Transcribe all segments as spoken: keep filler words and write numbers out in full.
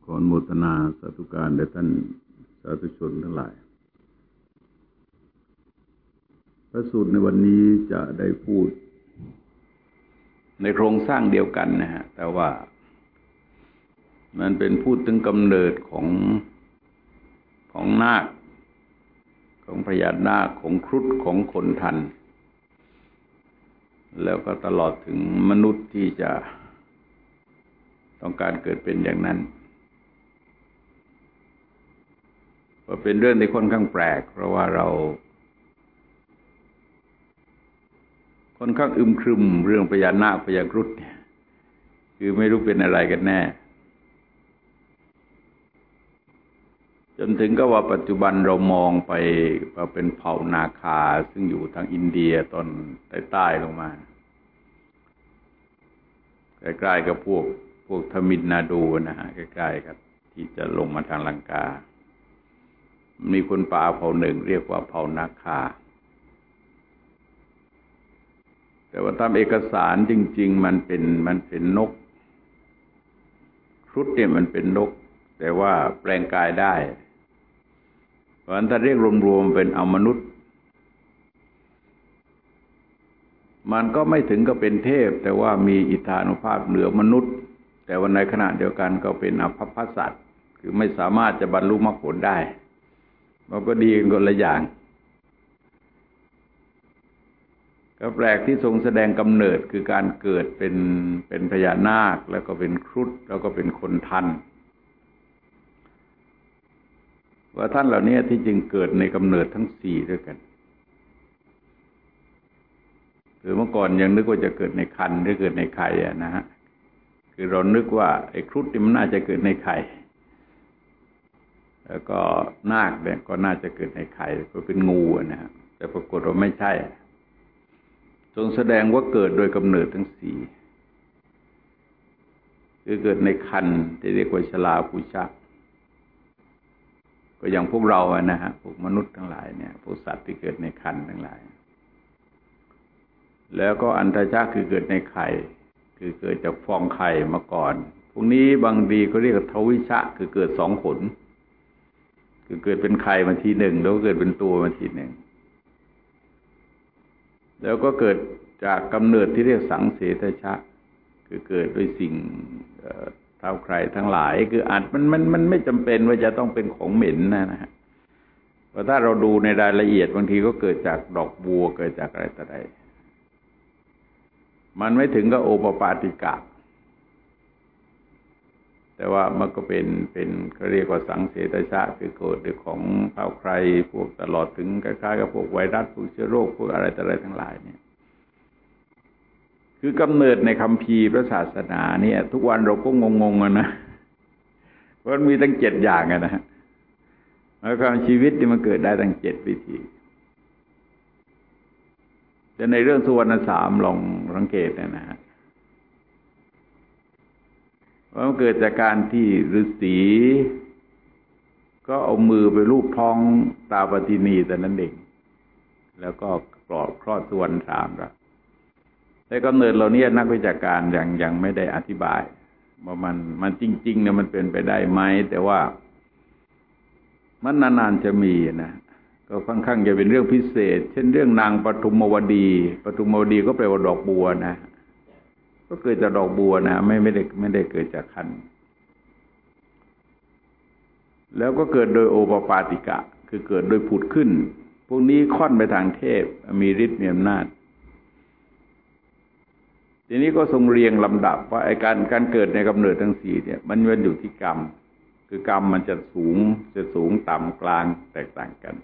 ขออนุโมทนาสาธุการแด่ท่านสาธุชนทั้งหลายพระสูตรในวันนี้จะได้พูดในโครงสร้างเดียวกันนะฮะแต่ว่ามันเป็นพูดถึงกำเนิดของของนาคของพญานาคของครุฑของคนทันแล้วก็ตลอดถึงมนุษย์ที่จะต้องการเกิดเป็นอย่างนั้นก็เป็นเรื่องที่ค่อนข้างแปลกเพราะว่าเราค่อนข้างอึมครึมเรื่องพญานาคพญาครุฑเนี่ยคือไม่รู้เป็นอะไรกันแน่จนถึงก็ว่าปัจจุบันเรามองไปว่าเป็นเผ่านาคาซึ่งอยู่ทางอินเดียตอนใต้ๆลงมาใกล้ๆกับพวกพวกทมิลนาดูนะฮะใกล้ๆครับที่จะลงมาทางลังกามีคนป่าเผ่าหนึ่งเรียกว่าเผ่านาคาแต่ว่าตามเอกสารจริงๆมันเป็นมันเป็นนกครุฑเนี่ยมันเป็นนกแต่ว่าแปลงกายได้เพราะฉะนั้นถ้าเรียกรวมๆเป็นเอามนุษย์มันก็ไม่ถึงกับเป็นเทพแต่ว่ามีอิทธานุภาพเหนือมนุษย์แต่ว่าในขณะเดียวกันก็เป็นอภัพพสัตว์คือไม่สามารถจะบรรลุมรรคผลได้มันก็ดีกันคนละอย่างก็แปลกที่ทรงแสดงกำเนิดคือการเกิดเป็นเป็นพญานาคแล้วก็เป็นครุฑแล้วก็เป็นคนทันว่าท่านเหล่านี้ที่จริงเกิดในกำเนิดทั้งสี่ด้วยกันคือเมื่อก่อนยังนึกว่าจะเกิดในครรภ์หรือเกิดในไข่อะนะฮะคือเรานึกว่าไอ้ครุฑนี่มันน่าจะเกิดในไข่แล้วก็นาคเนี่ยก็น่าจะเกิดในไข่ก็เป็นงูนะฮะแต่ปรากฏว่าไม่ใช่ทรงแสดงว่าเกิดโดยกำเนิดทั้งสี่คือเกิดในครรภ์ที่เรียกว่าชลาภูชะก็อย่างพวกเราอะนะฮะพวกมนุษย์ทั้งหลายเนี่ยพวกสัตว์ที่เกิดในครรภ์ทั้งหลายแล้วก็อันทชะคือเกิดในไข่คือเกิดจากฟองไข่มาก่อนพวกนี้บางทีเขาเรียกว่าทวิชะคือเกิดสองขนคือเกิดเป็นไข่มาทีหนึ่งแล้วเกิดเป็นตัวมาทีหนึ่งแล้วก็เกิดจากกำเนิดที่เรียกสังเสทชะคือเกิดด้วยสิ่งเท้าใครทั้งหลายคืออาจมันมันมันไม่จำเป็นว่าจะต้องเป็นของเหม็นนะนะฮะเพราะถ้าเราดูในรายละเอียดบางทีก็เกิดจากดอกบัวเกิดจากอะไรต่ออะไรมันไม่ถึงกับโอปปาติกะแต่ว่ามันก็เป็นเป็นเขาเรียกว่าสังเสทชะคือเกิดด้วยของเท้าใครพวกตลอดถึงคล้ายๆกับพวกไวรัสพวกเชื้อโรคพวกอะไรต่ออะไรทั้งหลายเนี่ยคือกำเนิดในคัมภีร์พระศาสนาเนี่ยทุกวันเราก็งงๆกันนะเพราะมันมีตั้งเจ็ดอย่างอะนะฮะแล้วความชีวิตที่มันเกิดได้ตั้งเจ็ดวิธีแต่ในเรื่องสุวรรณสามลองสังเกตนะฮะว่ามันเกิดจากการที่ฤาษีก็เอามือไปลูบท้องตาปฏินีแต่นั้นเองแล้วก็ปลอดคลอดสุวรรณสามแล้วแต่กำเนิดเราเนี่ยนักวิชาการยังยังไม่ได้อธิบายว่ามันมันจริงๆเนี่ยมันเป็นไปได้ไหมแต่ว่ามันนานๆจะมีนะก็ค่อนข้างจะเป็นเรื่องพิเศษเช่นเรื่องนางปฐุมวดีปฐุมวดีก็แปลว่าดอกบัวนะก็เกิดจากดอกบัวนะไม่ไม่ได้ไม่ได้เกิดจากคันแล้วก็เกิดโดยโอปปาติกะคือเกิดโดยผุดขึ้นพวกนี้ค่อนไปทางเทพมีฤทธิ์มีอำนาจทีนี้ก็ทรงเรียงลำดับว่าไอ้การการเกิดในกำเนิดทั้งสี่เนี่ยมันมันอยู่ที่กรรมคือกรรมมันจะสูงจะสูงต่ำกลางแตกต่างกัน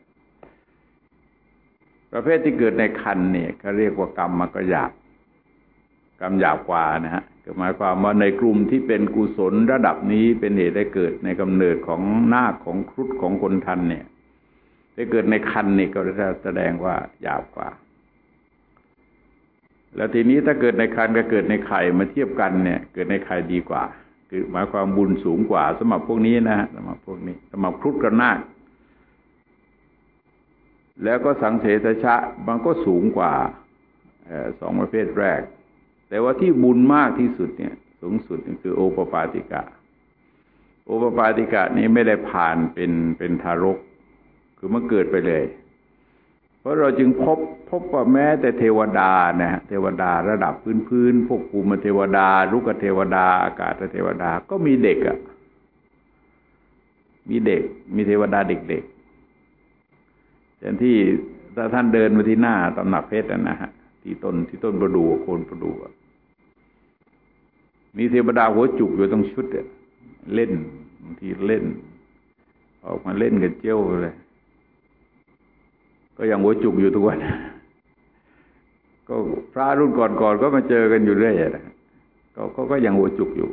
ประเภทที่เกิดในครรภ์เนี่ยเขาเรียกว่ากรรมมันก็หยาบกรรมหยาบกว่านะฮะก็หมายความว่าในกลุ่มที่เป็นกุศลระดับนี้เป็นเหตุให้เกิดในกำเนิดของนาคของครุฑของคนทันเนี่ยได้เกิดในครรภ์นี่ก็จะแสดงว่าหยาบกว่าแล้วทีนี้ถ้าเกิดในครรภ์กับเกิดในไข่มาเทียบกันเนี่ยเกิดในไข่ดีกว่าคือหมายความบุญสูงกว่าสำหรับพวกนี้นะฮะสำหรับพวกนี้สำหรับครุฑกับนาคแล้วก็สังเสทชะมันก็สูงกว่าสองประเภทแรกแต่ว่าที่บุญมากที่สุดเนี่ยสูงสุดคือโอปปาติกะโอปปาติกะนี้ไม่ได้ผ่านเป็นเป็นทารกคือมันเกิดไปเลยเพราะเราจึงพบพบว่าแม้แต่เทวดานะเทวดาระดับพื้นๆพวกภูมิเทวดารุกเทวดาอากาศเทวดาก็มีเด็กอ่ะมีเด็กมีเทวดาเด็กๆอย่างที่ถ้าท่านเดินมาที่หน้าตำหนักเพชรนะฮะที่ต้นที่ต้นประดู่โคนประดู่มีเทวดาหัวจุกอยู่ตรงชุดเนี่ยเล่นบางทีเล่นออกมาเล่นกันเจ้าเลยก็ยังหัวจุกอยู่ทุกวันก็พระรุ่นก่อนๆก็มาเจอกันอยู่เรื่อยนะก็ก็ก็ยังหัวจุกอยู่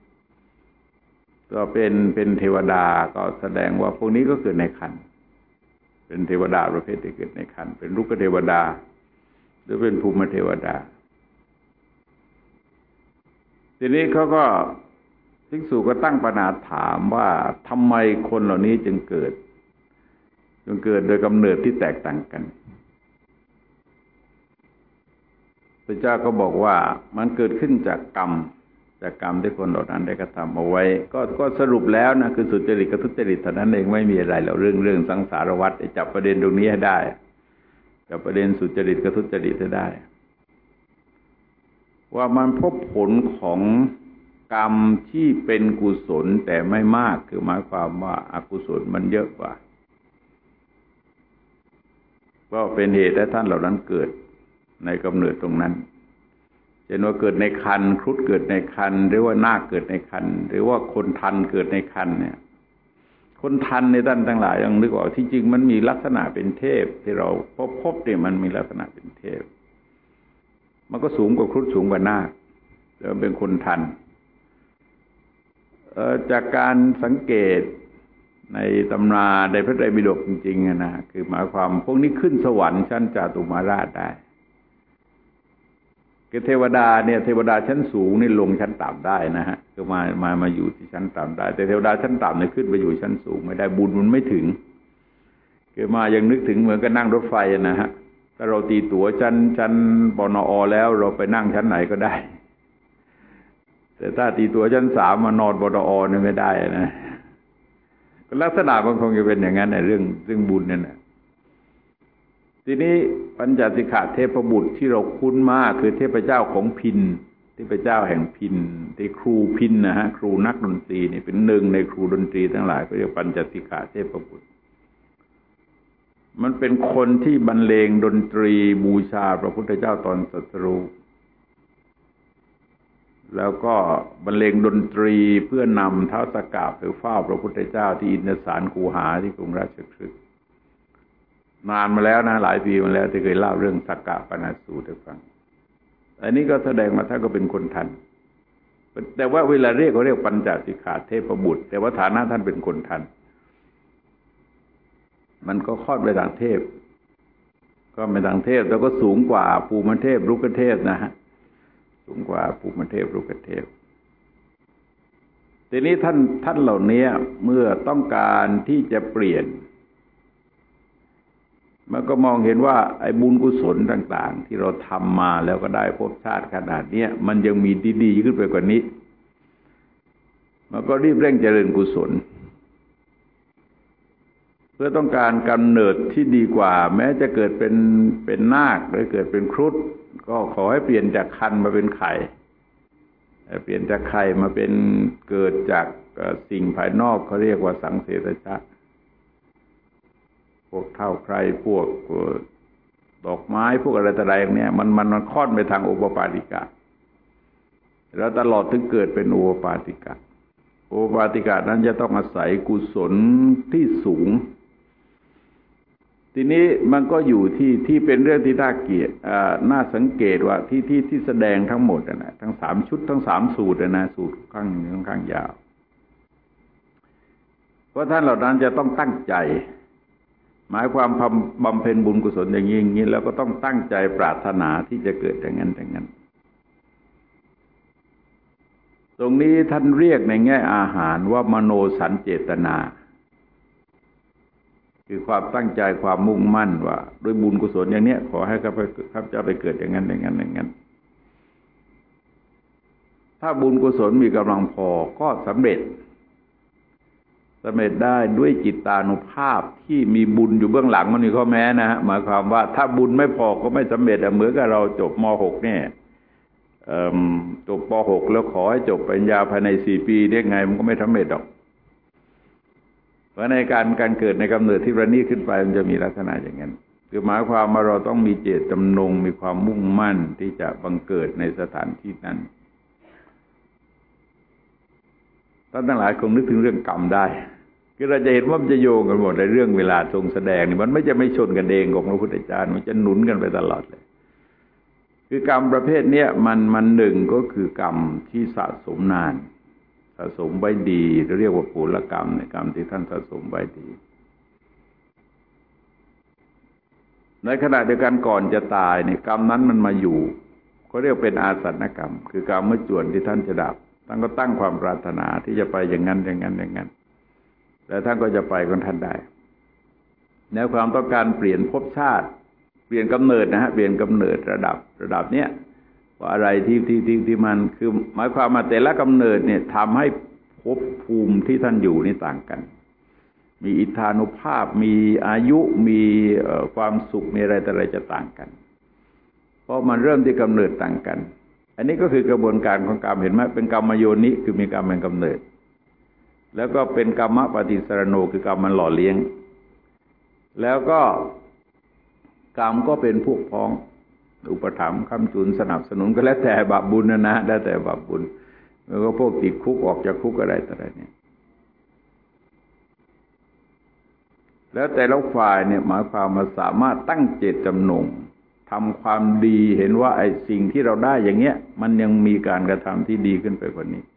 ก็เป็นเป็นเทวดาก็แสดงว่าพวกนี้ก็เกิดในครรภ์เป็นเทวดาประเภทที่เกิดในครรภ์เป็นรุกเทวดาหรือเป็นภูมิเทวดาทีนี้เขาก็ภิกษุก็ตั้งปัญหาถามว่าทำไมคนเหล่านี้จึงเกิดจึงเกิดโดยกำเนิดที่แตกต่างกันพระเจ้าก็บอกว่ามันเกิดขึ้นจากกรรมจากกรรมที่คนเหล่านั้นได้กระทำเอาไว้ก็ก็สรุปแล้วนะคือสุจริตกับทุจริตเท่านั้นเองไม่มีอะไรแล้วเรื่องเรื่องสังสารวัฏจับประเด็นตรงนี้ให้ได้จับประเด็นสุจริตกับทุจริตให้ได้ว่ามันพบผลของกรรมที่เป็นกุศลแต่ไม่มากคือหมายความว่าอกุศลมันเยอะกว่าก็เป็นเหตุให้ท่านเหล่านั้นเกิดในกำเนิดตรงนั้นเช่นว่าเกิดในครรภ์ครุฑเกิดในครรภ์หรือว่านาคเกิดในครรภ์หรือว่าคนทันเกิดในครรภ์เนี่ยคนทันในท่านทั้งหลายยังนึกว่าที่จริงมันมีลักษณะเป็นเทพที่เราพบพบเนี่ยมันมีลักษณะเป็นเทพมันก็สูงกว่าครุฑสูงกว่านาคแล้วเป็นคนทันจากการสังเกตในตำราในพระไตรปิฎกจริงๆนะคือหมายความพวกนี้ขึ้นสวรรค์ชั้นจาตุมาราชได้คือเทวดาเนี่ยเทวดาชั้นสูงนี่ลงชั้นต่ำได้นะฮะคือมามามาอยู่ที่ชั้นต่ำได้แต่เทวดาชั้นต่ำเนี่ยขึ้นไปอยู่ชั้นสูงไม่ได้บุญมันไม่ถึงคือมายังนึกถึงเหมือนกับนั่งรถไฟนะฮะถ้าเราตีตั๋วชั้นชั้นปนอแล้วเราไปนั่งชั้นไหนก็ได้แต่ถ้าตีตั๋วชั้นสามมานอนปนอเนี่ยไม่ได้นะลักษณะมันคงจะเป็นอย่างนั้นในเรื่องเรื่องบุญนั่นแหละทีนี้ปัญจสิกขเทพบุตรที่เราคุ้นมากคือเทพเจ้าของพิณเทพเจ้าแห่งพิณที่ครูพิณนะฮะครูนักดนตรีนี่เป็นหนึ่งในครูดนตรีทั้งหลายก็เรียกปัญจสิกขเทพบุตรมันเป็นคนที่บรรเลงดนตรีบูชาพระพุทธเจ้าตอนตรัสรู้แล้วก็บรรเลงดนตรีเพื่อนำเท้าสกกะไปเฝ้าพระพุทธเจ้าที่อินทสารคูหาที่กรุงราชคฤห์นานมาแล้วนะหลายปีมาแล้วที่เคยเล่าเรื่องสักกะปนาสูตรให้ฟังอันนี้ก็แสดงมาท่านก็เป็นคนทันแต่ว่าเวลาเรียกเขาเรียกปัญจสิกขาเทพบุตรแต่ว่าฐานะท่านเป็นคนทันมันก็คลอดไปทางเทพก็ไปทางเทพแล้วก็สูงกว่าภูมิเทพรุกเทพนะฮะสูงกว่าภูมิเทพรุกเทพทีนี้ท่านท่านเหล่านี้เมื่อต้องการที่จะเปลี่ยนมันก็มองเห็นว่าไอ้บุญกุศลต่างๆที่เราทำมาแล้วก็ได้ภพชาติขนาดนี้มันยังมีดีๆขึ้นไปกว่านี้มันก็รีบเร่งเจริญกุศลเพื่อต้องการกำเนิดที่ดีกว่าแม้จะเกิดเป็นเป็นนาคหรือเกิดเป็นครุฑก็ขอให้เปลี่ยนจากครรภ์มาเป็นไข่เปลี่ยนจากไข่มาเป็นเกิดจากสิ่งภายนอกเขาเรียกว่าสังเสสชะพวกเท่าใครพวกดอกไม้พวกอะไรต่างๆเนี่ยมันมันมันค่อนไปทางโอปปาติกะแล้วตลอดถึงเกิดเป็นโอปปาติกะโอปปาติกะนั้นจะต้องอาศัยกุศลที่สูงทีนี้มันก็อยู่ที่ที่เป็นเรื่องที่น่าเกียรติน่าสังเกตว่าที่ที่ที่แสดงทั้งหมดนะทั้งสามชุดทั้งสามสูตรนะสูตรข้างค่อนข้างยาวเพราะท่านเหล่านั้นจะต้องตั้งใจหมายความบำเพ็ญบุญกุศลอย่างนี้อย่างนี้แล้วก็ต้องตั้งใจปรารถนาที่จะเกิดอย่างนั้นอย่างนั้นตรงนี้ท่านเรียกในแง่อาหารว่ามโนสัญเจตนาคือความตั้งใจความมุ่งมั่นว่าด้วยบุญกุศลอย่างนี้ขอให้ข้าพเจ้าไปเกิดอย่างนั้นอย่างนั้นอย่างนั้นถ้าบุญกุศลมีกำลังพอก็สำเร็จสำเร็จได้ด้วยจิตตานุภาพที่มีบุญอยู่เบื้องหลังมันมีข้อแม้นะฮะหมายความว่าถ้าบุญไม่พอก็ไม่สำเร็จเหมือนกับเราจบม หก เนี่ยจบป หก แล้วขอให้จบปริญญาภายในสี่ปีได้ไงมันก็ไม่สำเร็จหรอกเพราะในการการเกิดในกำเนิดที่ประณีตขึ้นไปมันจะมีลักษณะอย่างนั้นคือหมายความว่าเราต้องมีเจตจำนงมีความมุ่งมั่นที่จะบังเกิดในสถานที่นั้นท่านทั้งหลายคงนึกถึงเรื่องกรรมได้คือเราจะเห็นว่ามันจะโยงกันหมดในเรื่องเวลาทรงแสดงนี่มันไม่จะไม่ชนกันเองของพระพุทธเจ้ามันจะหนุนกันไปตลอดเลยคือกรรมประเภทเนี้ยมันมันหนึ่งก็คือกรรมที่สะสมนานสะสมไว้ดีเรียกว่าปุรกรรมในกรรมที่ท่านสะสมไว้ดีในขณะเดียวกันก่อนจะตายเนี่ยกรรมนั้นมันมาอยู่เขาเรียกเป็นอาสันกรรมคือกรรมเมื่อจวนที่ท่านจะดับท่านก็ตั้งความปรารถนาที่จะไปอย่างนั้นอย่างนั้นอย่างนั้นแล้วท่านก็จะไปของท่านได้แนวความต้องการเปลี่ยนภพชาติเปลี่ยนกำเนิดนะฮะเปลี่ยนกำเนิดระดับระดับเนี้ยว่าอะไรที่ที่ที่ที่มันคือหมายความว่าแต่ละกำเนิดเนี่ยทำให้ภพภูมิที่ท่านอยู่นี่ต่างกันมีอิทธานุภาพมีอายุมีความสุขมีอะไรแต่อะไรจะต่างกันเพราะมันเริ่มที่กำเนิดต่างกันอันนี้ก็คือกระบวนการของกรรมเห็นไหมเป็นกรรมโยนิคือมีกรรมเป็นกำเนิดแล้วก็เป็นกรรมปฏิสรโนคือกรรมมันหล่อเลี้ยงแล้วก็กรรมก็เป็นพวกพ้องอุปถัมภ์ค้ำจุนสนับสนุนก็แล้วแต่บาปบุญนะนะแล้วแต่บาปบุญแล้วก็พวกติดคุกออกจากคุกอะไรต่ออะไรเนี่ยแล้วแต่ละฝ่ายเนี่ยหมายความมาสามารถตั้งเจตจำนงทำความดีเห็นว่าไอ้สิ่งที่เราได้อย่างเงี้ยมันยังมีการกระทำที่ดีขึ้นไปกว่านี้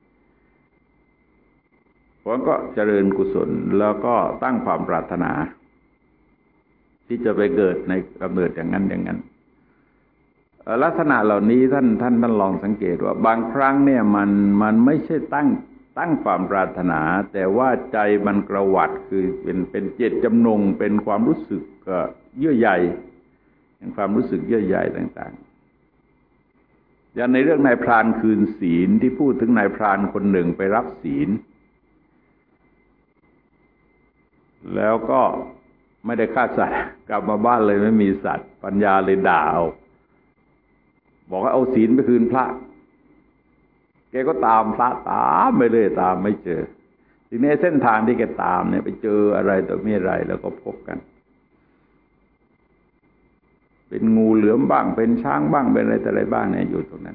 เพราะก็เจริญกุศลแล้วก็ตั้งความปรารถนาที่จะไปเกิดในกำเนิดอย่างนั้นอย่างนั้นลักษณะเหล่านี้ท่านท่านท่านลองสังเกตว่าบางครั้งเนี่ยมันมันไม่ใช่ตั้งตั้งความปรารถนาแต่ว่าใจมันกระหวัดคือเป็นเป็นเจตจำนงเป็นความรู้สึกเยื่อใยเป็นความรู้สึกเยื่อใยต่างๆอย่างในเรื่องนายพรานคืนศีลที่พูดถึงนายพรานคนหนึ่งไปรับศีลแล้วก็ไม่ได้ฆ่าสัตว์กลับมาบ้านเลยไม่มีสัตว์ปัญญาเลยด่าเอาบอกว่าเอาศีลไปคืนพระแกก็ตามพระตามไปเลยตามไม่เจอทีนี้เส้นทางที่แกตามเนี่ยไปเจออะไรต่อไม่อะไรแล้วก็พบกันเป็นงูเหลือมบ้างเป็นช้างบ้างเป็นอะไรแต่อะไรบ้างเนี่ยอยู่ตรงนั้น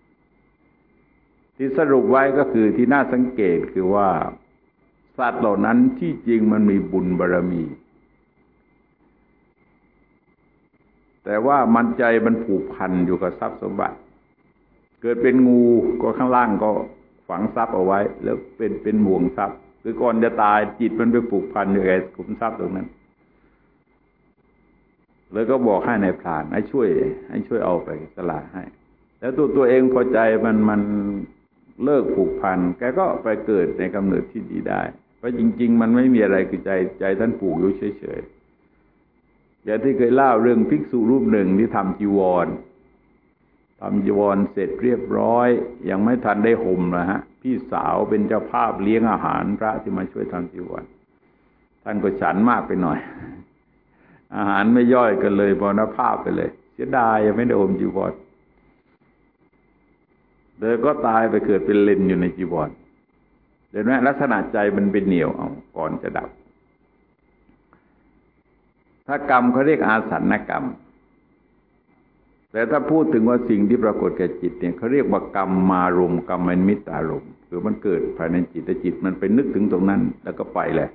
ที่สรุปไว้ก็คือที่น่าสังเกตคือว่าสัตว์เหล่านั้นที่จริงมันมีบุญบารมีแต่ว่ามันใจมันผูกพันอยู่กับทรัพย์สมบัติเกิดเป็นงูก็ข้างล่างก็ฝังทรัพย์เอาไว้แล้วเป็นเป็นห่วงทรัพย์คือก่อนจะตายจิตมันไปผูกพันอยู่กับขุมทรัพย์ตรงนั้นเลยก็บอกให้ในายพรานให้ช่วยให้ช่วยเอาไปสละให้แล้วตัวตัวเองพอใจมันมันเลิกผูกพันแกก็ไปเกิดในกำเนิดที่ดีได้เพราะจริงๆมันไม่มีอะไรคือใจใจท่านผูกอยู่เฉยๆอย่างที่เคยเล่าเรื่องภิกษุรูปหนึ่งที่ทำจีวรทำจีวรเสร็จเรียบร้อยยังไม่ทันได้ห่มนะฮะพี่สาวเป็นเจ้าภาพเลี้ยงอาหารพระที่มาช่วยทำจีวรท่านก็ฉันมากไปหน่อยอาหารไม่ย่อยกันเลยมรณภาพไปเลยเสียดายยังไม่ได้ห่มจีวรเลยก็ตายไปเกิดเป็นเลนอยู่ในจีวรเห็นไหมลักษณะใจมันเป็นเหนียวเอาก่อนจะดับถ้ากรรมเขาเรียกอาสันกรรมแต่ถ้าพูดถึงว่าสิ่งที่ปรากฏแก่จิตเนี่ยเขาเรียกว่ากรรมมารมณ์กรรมมิมิตอารมณ์คือมันเกิดภายในจิตแต่จิตมันไปนึกถึงตรงนั้นแล้วก็ไปเลย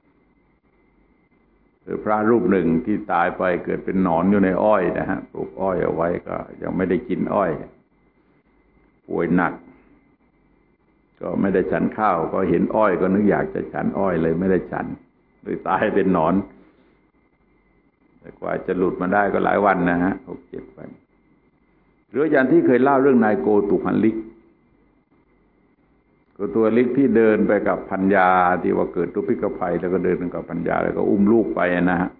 คือพระรูปหนึ่งที่ตายไปเกิดเป็นหนอนอยู่ในอ้อยนะฮะปลูกอ้อยเอาไว้ก็ยังไม่ได้กินอ้อยป่วยหนักก็ไม่ได้ฉันข้าวก็เห็นอ้อยก็นึกอยากจะฉันอ้อยเลยไม่ได้ฉันเลยตายเป็นหนอนแต่กว่าจะหลุดมาได้ก็หลายวันนะฮะหกเจ็ดวันหรืออย่างที่เคยเล่าเรื่องนายโกตุพันลิกก็ตัวลิกที่เดินไปกับพัญญาที่ว่าเกิดทุพพิกภัยแล้วก็เดินไปกับพัญญาแล้วก็อุ้มลูกไปนะฮะ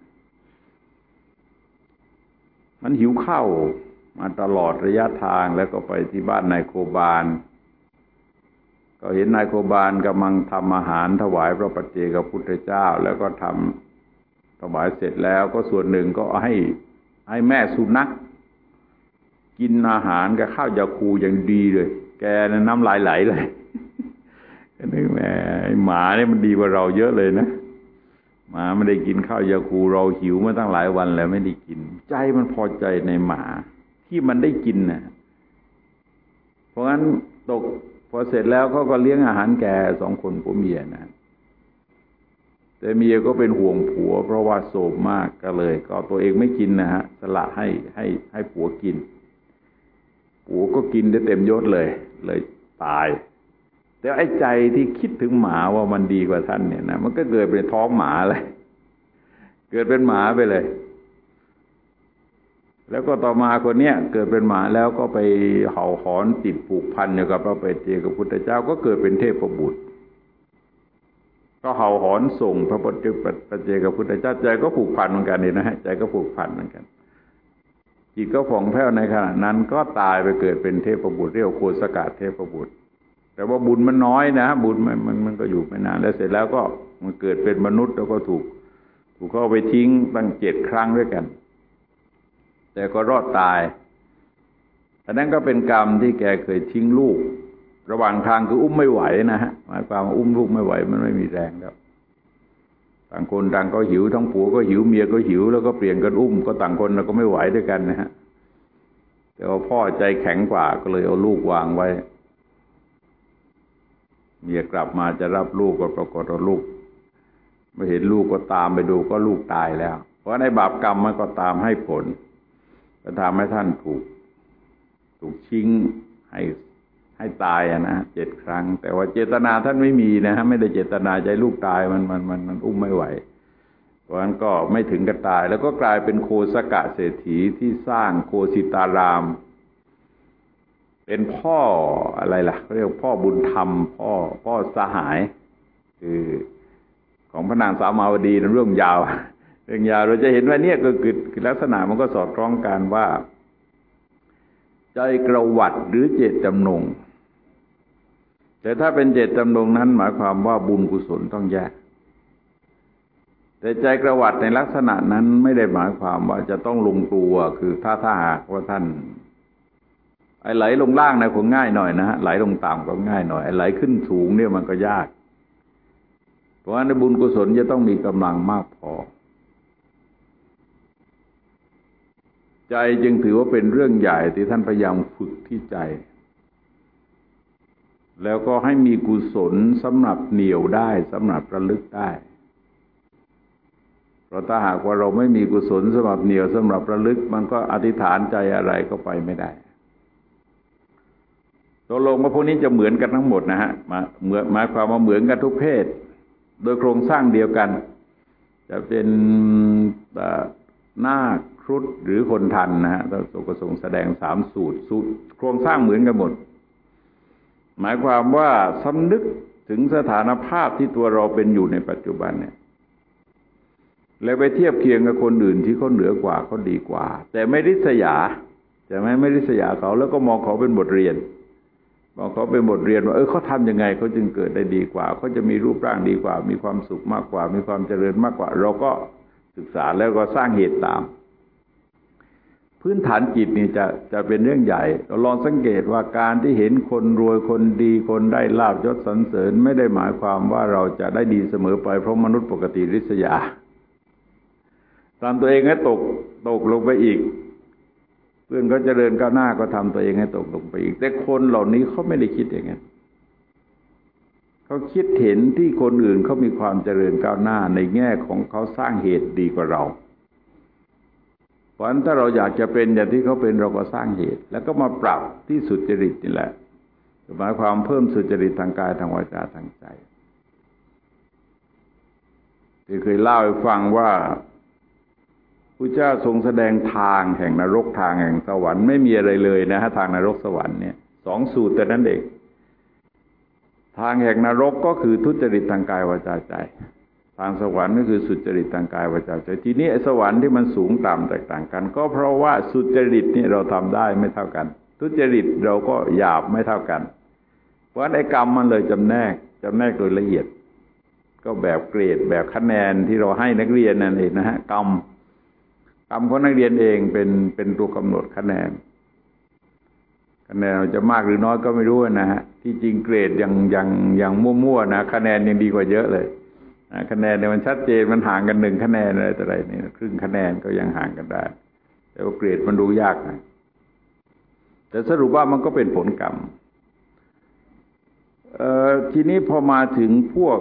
มันหิวข้าวมาตลอดระยะทางแล้วก็ไปที่บ้านนายโคบาลก็เห็นนายโคบาลกำลังทำอาหารถวายพระปัจเจกพุทธเจ้าแล้วก็ทำถวายเสร็จแล้วก็ส่วนหนึ่งก็ให้ให้แม่สุนัขกินอาหารกับข้าวยาคูอย่างดีเลยแกน้ำลายไหลเลยก็นึกแหมหมาเนี่ยมันดีกว่าเราเยอะเลยนะหมาไม่ได้กินข้าวยาคูเราหิวมาตั้งหลายวันแล้วไม่ได้กินใจมันพอใจในหมาที่มันได้กินนะเพราะงั้นตกพอเสร็จแล้วเขาก็เลี้ยงอาหารแกสองคนผัวเมียนะแต่เมียก็เป็นห่วงผัวเพราะว่าโศกมากก็เลยก็ตัวเองไม่กินนะฮะสละให้ให้ให้ผัวกินผัวก็กินได้เต็มยศเลยเลยตายแต่ไอ้ใจที่คิดถึงหมาว่ามันดีกว่าท่านเนี่ยนะมันก็เกิดเป็นท้องหมาเลยเกิดเป็นหมาไปเลยแล้วก็ต่อมาคนเนี้ยเกิดเป็นหมาแล้วก็ไปเห่าหอนติดผูกพันอยู่กับพระปัจเจกพุทธเจ้าก็เกิดเป็นเทพบุตรก็เห่าหอนส่งพระปัจเจกพุทธเจ้าใจก็ผูกพันเหมือนกันนี่นะฮะใจก็ผูกพันเหมือนกันจิตก็ผ่องแผ้วในขณะนั้นก็ตายไปเกิดเป็นเทพบุตรเรียกโคสกะเทพบุตรแต่ว่าบุญมันน้อยนะบุญมันมันมันก็อยู่ไม่นานแล้วเสร็จแล้วก็มันเกิดเป็นมนุษย์แล้วก็ถูกถูกเข้าไปทิ้งตั้งเจ็ดครั้งด้วยกันแต่ก็รอดตายอันนั้นก็เป็นกรรมที่แกเคยทิ้งลูกระหว่างทางคืออุ้มไม่ไหวนะฮะหมายความว่าอุ้มลูกไม่ไหวมันไม่มีแรงแล้วต่างคนต่างก็หิวทั้งผัวก็หิวเมียก็หิวแล้วก็เปลี่ยนกันอุ้มก็ต่างคนเราก็ไม่ไหวด้วยกันนะฮะแต่ว่าพ่อใจแข็งกว่าก็เลยเอาลูกวางไว้เมียกลับมาจะรับลูกก็ปรากฏว่าลูกไม่เห็นลูกก็ตามไปดูก็ลูกตายแล้วเพราะในบาปกรรมมันก็ตามให้ผลก็ทำให้ท่านถูกถูกชิงให้ให้ตายอ่ะนะเจ็ดครั้งแต่ว่าเจตนาท่านไม่มีนะฮะไม่ได้เจตนาใจลูกตายมันมันมันมันอุ้มไม่ไหวเพราะฉะนั้นก็ไม่ถึงกับตายแล้วก็กลายเป็นโคสกะเศรษฐีที่สร้างโคสิตารามเป็นพ่ออะไรล่ะเขาเรียกพ่อบุญธรรมพ่อพ่อสหายคือของพระนางสามาวดีในเรื่องยาวเรื่องยาวเราจะเห็นว่าเนี่ยก็คือลักษณะมันก็สอดคล้องกันว่าใจกระหวัดหรือเจตจำนงแต่ถ้าเป็นเจตจำนงนั้นหมายความว่าบุญกุศลต้องแยกแต่ใจกระหวัดในลักษณะนั้นไม่ได้หมายความว่าจะต้องลงตัวคือถ้าถ้าหากว่าท่านไอ้ไหลลงล่างนะคงง่ายหน่อยนะฮะไหลลงต่ำก็ง่ายหน่อยไอ้ไหลขึ้นสูงเนี่ยมันก็ยากเพราะฉะนั้นบุญกุศลจะต้องมีกำลังมากพอใจจึงถือว่าเป็นเรื่องใหญ่ที่ท่านพยายามฝึกที่ใจแล้วก็ให้มีกุศลสำหรับเหนี่ยวได้สำหรับระลึกได้เพราะถ้าหากว่าเราไม่มีกุศลสำหรับเหนี่ยวสำหรับระลึกมันก็อธิษฐานใจอะไรก็ไปไม่ได้ตกลงว่าพวกนี้จะเหมือนกันทั้งหมดนะฮะมาเหมือนหมายความว่าเหมือนกันทุกเพศโดยโครงสร้างเดียวกันจะเป็นนาคครุฑหรือคนทันนะฮะเราก็ทรงแสดงสามสูตรสูตรโครงสร้างเหมือนกันหมดหมายความว่าสำนึกถึงสถานภาพที่ตัวเราเป็นอยู่ในปัจจุบันเนี่ยแล้วไปเทียบเคียงกับคนอื่นที่เขาเหนือกว่าเขาดีกว่าแต่ไม่ริษยาแต่ไม่ไม่ริษยาเขาแล้วก็มองเขาเป็นบทเรียนมองเขาเป็นบทเรียนว่าเออเขาทำยังไงเขาจึงเกิดได้ดีกว่าเขาจะมีรูปร่างดีกว่ามีความสุขมากกว่ามีความเจริญมากกว่าเราก็ศึกษาแล้วก็สร้างเหตุตามพื้นฐานจิตนี่จะจะเป็นเรื่องใหญ่เราลองสังเกตว่าการที่เห็นคนรวยคนดีคนได้ลาภยศสรรเสริญไม่ได้หมายความว่าเราจะได้ดีเสมอไปเพราะมนุษย์ปกติริษยาทำตัวเองให้ตกตกลงไปอีกเพื่อนก็เจริญก้าวหน้าก็ทำตัวเองให้ตกลงไปอีกแต่คนเหล่านี้เขาไม่ได้คิดอย่างนั้นเขาคิดเห็นที่คนอื่นเขามีความเจริญก้าวหน้าในแง่ของเขาสร้างเหตุดีกว่าเราเพราะฉะนั้นถ้าเราอยากจะเป็นอย่างที่เขาเป็นเราก็สร้างเหตุแล้วก็มาปรับที่สุจริตนี่แหละหมายความเพิ่มสุจริตทางกายทางวาจาทางใจที่เคยเล่าให้ฟังว่าพระเจ้าทรงแสดงทางแห่งนรกทางแห่งสวรรค์ไม่มีอะไรเลยนะฮะทางนรกสวรรค์เนี่ยสองสูตรแต่นั้นเองทางแห่งนรกก็คือทุจริตทางกายวาจาใจทางสวรรค์ก็คือสุจริตทางกายวาจาใจทีนี้ไอ้สวรรค์ที่มันสูงต่ำแตกต่างกันก็เพราะว่าสุจริตนี่เราทำได้ไม่เท่ากันทุจริตเราก็หยาบไม่เท่ากันเพราะไอ้กรรมมันเลยจำแนกจำแนกโดยละเอียดก็แบบเกรดแบบคะแนนที่เราให้นักเรียนนั่นเองนะฮะกรรมกรรมของนักเรียนเองเป็นเป็นตัวกำหนดคะแนนคะแนนจะมากหรือน้อยก็ไม่รู้นะฮะที่จริงเกรดอย่างอย่างอย่างมั่วๆนะคะแนนยังดีกว่าเยอะเลยคะแนนเนี่ยมันชัดเจนมันห่างกันหนึ่งคะแนนอะไรแต่ไรนี่ครึ่งคะแนนก็ยังห่างกันได้แต่ว่าเกรดมันดูยากนะแต่สรุปว่ามันก็เป็นผลกรรมเอ่อทีนี้พอมาถึงพวก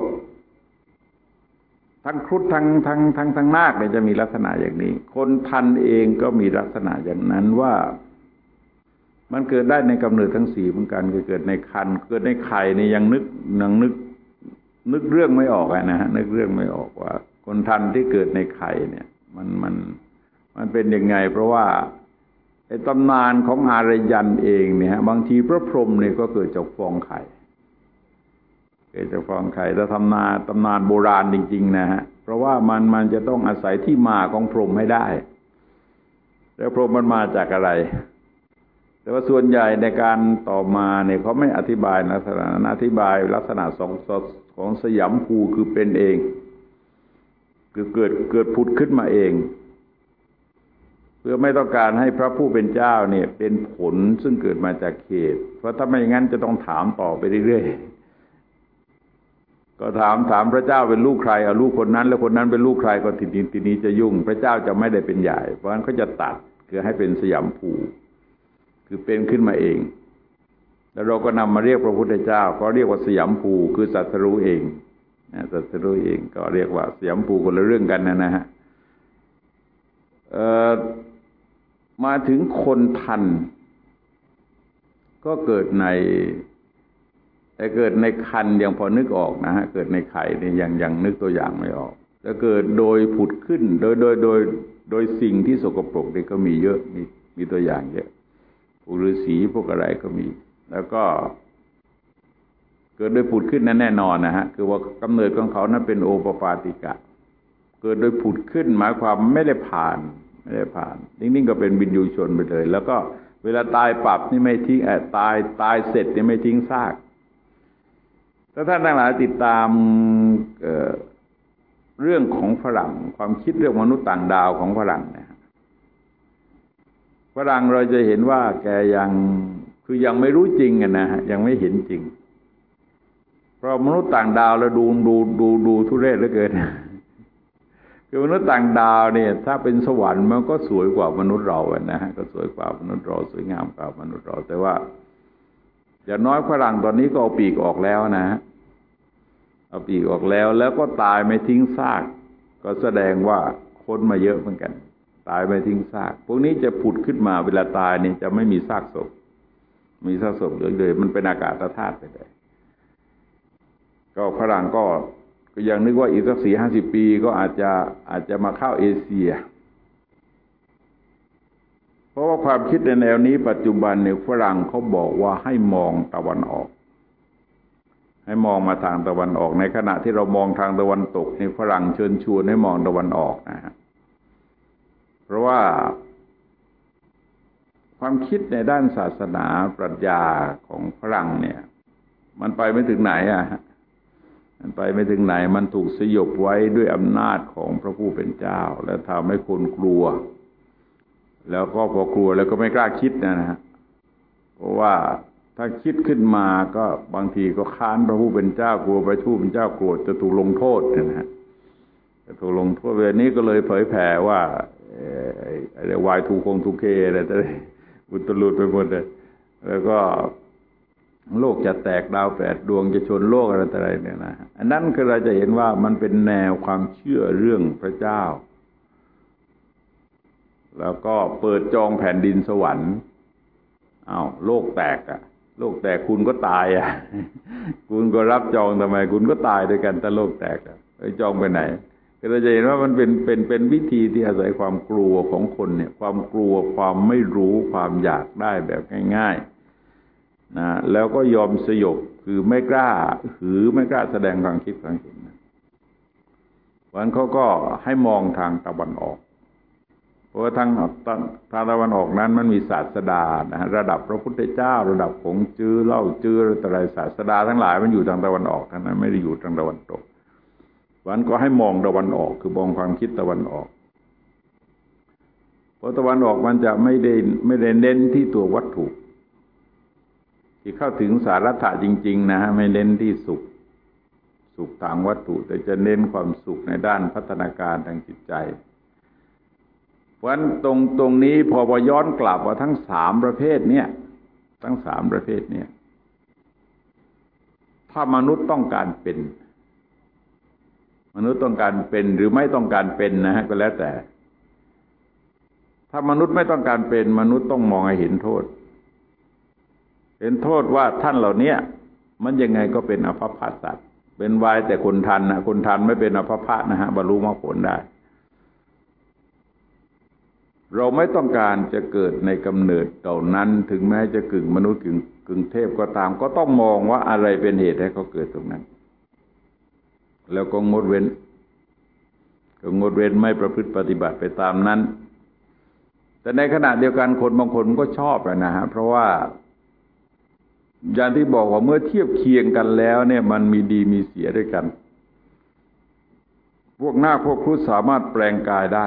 ทั้งครุฑทั้งทั้งทั้งทั้งนาคเนี่ยจะมีลักษณะอย่างนี้คนทันเองก็มีลักษณะอย่างนั้นว่ามันเกิดได้ในกำเนิดทั้งสี่เหมือนกันคือเกิดในครรภ์เกิดในไข่นี่ยังนึกยังนึกนึกเรื่องไม่ออกนะฮะนึกเรื่องไม่ออกว่าคนทันที่เกิดในไข่เนี่ยมันมันมันเป็นยังไงเพราะว่าไอ้ตำนานของอารยันเองเนี่ยบางทีพระพรหมเนี่ยก็เกิดจากฟองไข่เกิดจากฟองไข่แต่ตำนานตำนานโบราณจริงๆนะฮะเพราะว่ามันมันจะต้องอาศัยที่มาของพรหมให้ได้แล้วพรหมมันมาจากอะไรแต่ว่าส่วนใหญ่ในการต่อมาเนี่ยเขาไม่อธิบายลักษณะนั้นอธิบายลักษณะสองของสยามภูคือเป็นเองคือเกิดเกิดผุดขึ้นมาเองเพื่อไม่ต้องการให้พระผู้เป็นเจ้าเนี่ยเป็นผลซึ่งเกิดมาจากเหตุเพราะถ้าไม่งั้นจะต้องถามต่อไปเรื่อยๆก็ถามถามพระเจ้าเป็นลูกใครเอาลูกคนนั้นแล้วคนนั้นเป็นลูกใครก็ทีนี้ทีนี้จะยุ่งพระเจ้าจะไม่ได้เป็นใหญ่เพราะฉะนั้นเขาจะตัดคือให้เป็นสยามภูคือเป็นขึ้นมาเองแล้วเราก็นำมาเรียกพระพุทธเจ้าก็เรียกว่าสยามภูคือสัตรู้เองนะสัตรู้เองก็เรียกว่าสยามภูคนละเรื่องกันนะนะฮะเอ่อมาถึงคนทันก็เกิดในแต่เกิดในคันยังพอนึกออกนะฮะเกิดในไข่เนี่ยยังยังนึกตัวอย่างไม่ออกแล้วเกิดโดยผุดขึ้นโดยโดยโดยโดยสิ่งที่สกปรกนี่ก็มีเยอะมีมีตัวอย่างเยอะพวกฤาษีพวกอะไรก็มีแล้วก็เกิดโดยผุดขึ้นนั้นแน่นอนนะฮะคือว่ากำเนิดของเขานั้นเป็นโอปปาติกะเกิดโดยผุดขึ้นหมายความไม่ได้ผ่านไม่ได้ผ่านนิ่งๆก็เป็นวินยูชนไปเลยแล้วก็เวลาตายปับนี่ไม่ทิ้งเอ่อตายตายเสร็จนี่ไม่ทิ้งซากถ้าท่านทั้งหลายติดตามเอ่อเรื่องของฝรั่งความคิดเรื่องมนุษย์ต่างดาวของฝรั่งเนี่ยฝรั่งเราจะเห็นว่าแกยังคือยังไม่รู้จริงอ่ะนะฮะยังไม่เห็นจริงเพราะมนุษย์ต่างดาวแล้วดูดูดูดูทุเรศเหลือเกินคือมนุษย์ต่างดาวเนี่ยถ้าเป็นสวรรค์มันก็สวยกว่ามนุษย์เราอ่ะนะฮะก็สวยกว่ามนุษย์เราสวยงามกว่ามนุษย์เราแต่ว่าอย่างน้อยฝรั่งตอนนี้ก็เอาปีกออกแล้วนะฮะเอาปีกออกแล้วแล้วก็ตายไม่ทิ้งซากก็แสดงว่าคนมาเยอะเหมือนกันตายไม่ทิ้งซากพวกนี้จะผุดขึ้นมาเวลาตายนี่จะไม่มีซากศพมีซากศพเหลือเลยมันเป็นอากาศธาตุไปเลยก็ฝรั่งก็ก็ยังนึกว่าอีกสักสี่ห้าสิบปีก็อาจจะอาจจะมาเข้าเอเชียเพราะว่าความคิดในแนวนี้ปัจจุบันเนี่ยฝรั่งเขาบอกว่าให้มองตะวันออกให้มองมาทางตะวันออกในขณะที่เรามองทางตะวันตกนี่ฝรั่งเชิญชวนให้มองตะวันออกนะฮะเพราะว่าความคิดในด้านศาสนาปรัชญาของฝรั่งเนี่ยมันไปไม่ถึงไหนอ่ะมันไปไม่ถึงไหนมันถูกสยบไว้ด้วยอำนาจของพระผู้เป็นเจ้าและทำให้คนกลัวแล้วก็พอกลัวแล้วก็ไม่กล้าคิดนะฮะเพราะว่าถ้าคิดขึ้นมาก็บางทีก็ค้านพระผู้เป็นเจ้ากลัวพระผู้เป็นเจ้าโกรธจะถูกลงโทษนะฮะจะถูกลงโทษเวลานี้ก็เลยเผยแผ่ว่าไอ้วายทูคงทูเคอะไรแต่อุตลุดไปหมดเลยแล้วก็โลกจะแตกดาวแปดดวงจะชนโลกอะไรแต่ไรเนี่ยนะอันนั้นคือเราจะเห็นว่ามันเป็นแนวความเชื่อเรื่องพระเจ้าแล้วก็เปิดจองแผ่นดินสวรรค์อ้าวโลกแตกอ่ะโลกแตกคุณก็ตายอ่ะคุณก็รับจองทำไมคุณก็ตายด้วยกันถ้าโลกแตกอ่ะไอ้จองไปไหนเราจะเห็นว่ามันเป็นเป็นเป็นวิธีที่อาศัยความกลัวของคนเนี่ยความกลัวความไม่รู้ความอยากได้แบบง่ายๆนะแล้วก็ยอมสยบคือไม่กล้าหือไม่กล้าแสดงความคิดความเห็นนะวันเขาก็ให้มองทางตะวันออกเพราะว่าทางทางตะวันออกนั้นมันมีศาสดานะระดับพระพุทธเจ้าระดับผงจื้อเล่าจื้ออะไรศาสดาทั้งหลายมันอยู่ทางตะวันออกทั้งนั้นไม่ได้อยู่ทางตะวันตกวันก็ให้มองตะวันออกคือมองความคิดตะวันออกเพราะตะวันออกมันจะไม่ได้ไม่ได้เน้นที่ตัววัตถุที่เข้าถึงสาระจริงๆนะฮะไม่เน้นที่สุขสุขทางวัตถุแต่จะเน้นความสุขในด้านพัฒนาการทางจิตใจเพราะฉะนั้นตรงตรงนี้พอพอย้อนกลับว่าทั้งสามประเภทเนี่ยทั้งสามประเภทเนี่ยถ้ามนุษย์ต้องการเป็นมนุษย์ต้องการเป็นหรือไม่ต้องการเป็นนะฮะก็แล้วแต่ถ้ามนุษย์ไม่ต้องการเป็นมนุษย์ต้องมองให้เห็นโทษเห็นโทษว่าท่านเหล่านี้มันยังไงก็เป็นอภพสัตว์เป็นวายแต่คนทันนะคนทันไม่เป็นอภพนะฮะบรรลุมรรคผลได้เราไม่ต้องการจะเกิดในกำเนิดเหล่านั้นถึงแม้จะกึ่งมนุษย์กึ่งกึ่งเทพก็ตามก็ต้องมองว่าอะไรเป็นเหตุให้เขาเกิดตรงนั้นแล้วก็งดเว้นก็งดเว้นไม่ประพฤติปฏิบัติไปตามนั้นแต่ในขณะเดียวกันคนบางคนก็ชอบนะฮะเพราะว่าอย่างที่บอกว่าเมื่อเทียบเคียงกันแล้วเนี่ยมันมีดีมีเสียด้วยกันพวกนาคพวกครุฑสามารถแปลงกายได้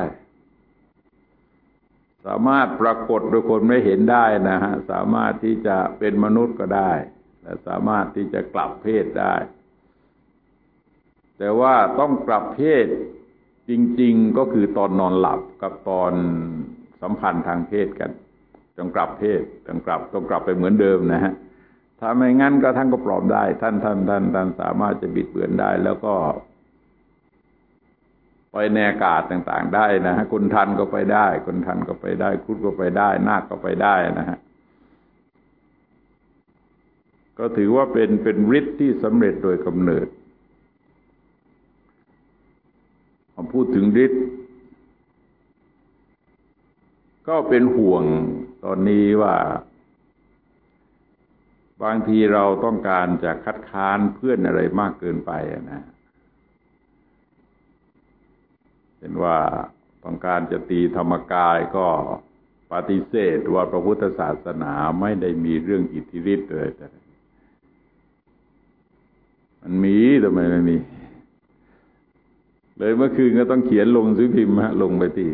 สามารถปรากฏโดยคนไม่เห็นได้นะฮะสามารถที่จะเป็นมนุษย์ก็ได้และสามารถที่จะกลับเพศได้แต่ว่าต้องกลับเพศจริงๆก็คือตอนนอนหลับกับตอนสัมพันธ์ทางเพศกันต้องกลับเพศต้องกลับต้องกลับไปเหมือนเดิมนะฮะถ้าไม่งั้นก็ท่านก็ปลอมได้ท่านท่านท่านท่านสามารถจะบิดเบือนได้แล้วก็ไปในอากาศต่างๆได้นะฮะคนทันก็ไปได้คนทันก็ไปได้ครุฑก็ไปได้นาคก็ไปได้นะฮะก็ถือว่าเป็นเป็นฤทธิ์ที่สำเร็จโดยกำเนิดพอพูดถึงฤทธิ์ก็เป็นห่วงตอนนี้ว่าบางทีเราต้องการจะคัดค้านเพื่อนอะไรมากเกินไปนะเป็นว่าต้องการจะตีธรรมกายก็ปฏิเสธว่าพระพุทธศาสนาไม่ได้มีเรื่องอิทธิฤทธิ์เลยแต่มันมีทำไมไม่มีเลยเมื่อคืนก็ต้องเขียนลงซื้อพิมพ์ฮะลงไปที่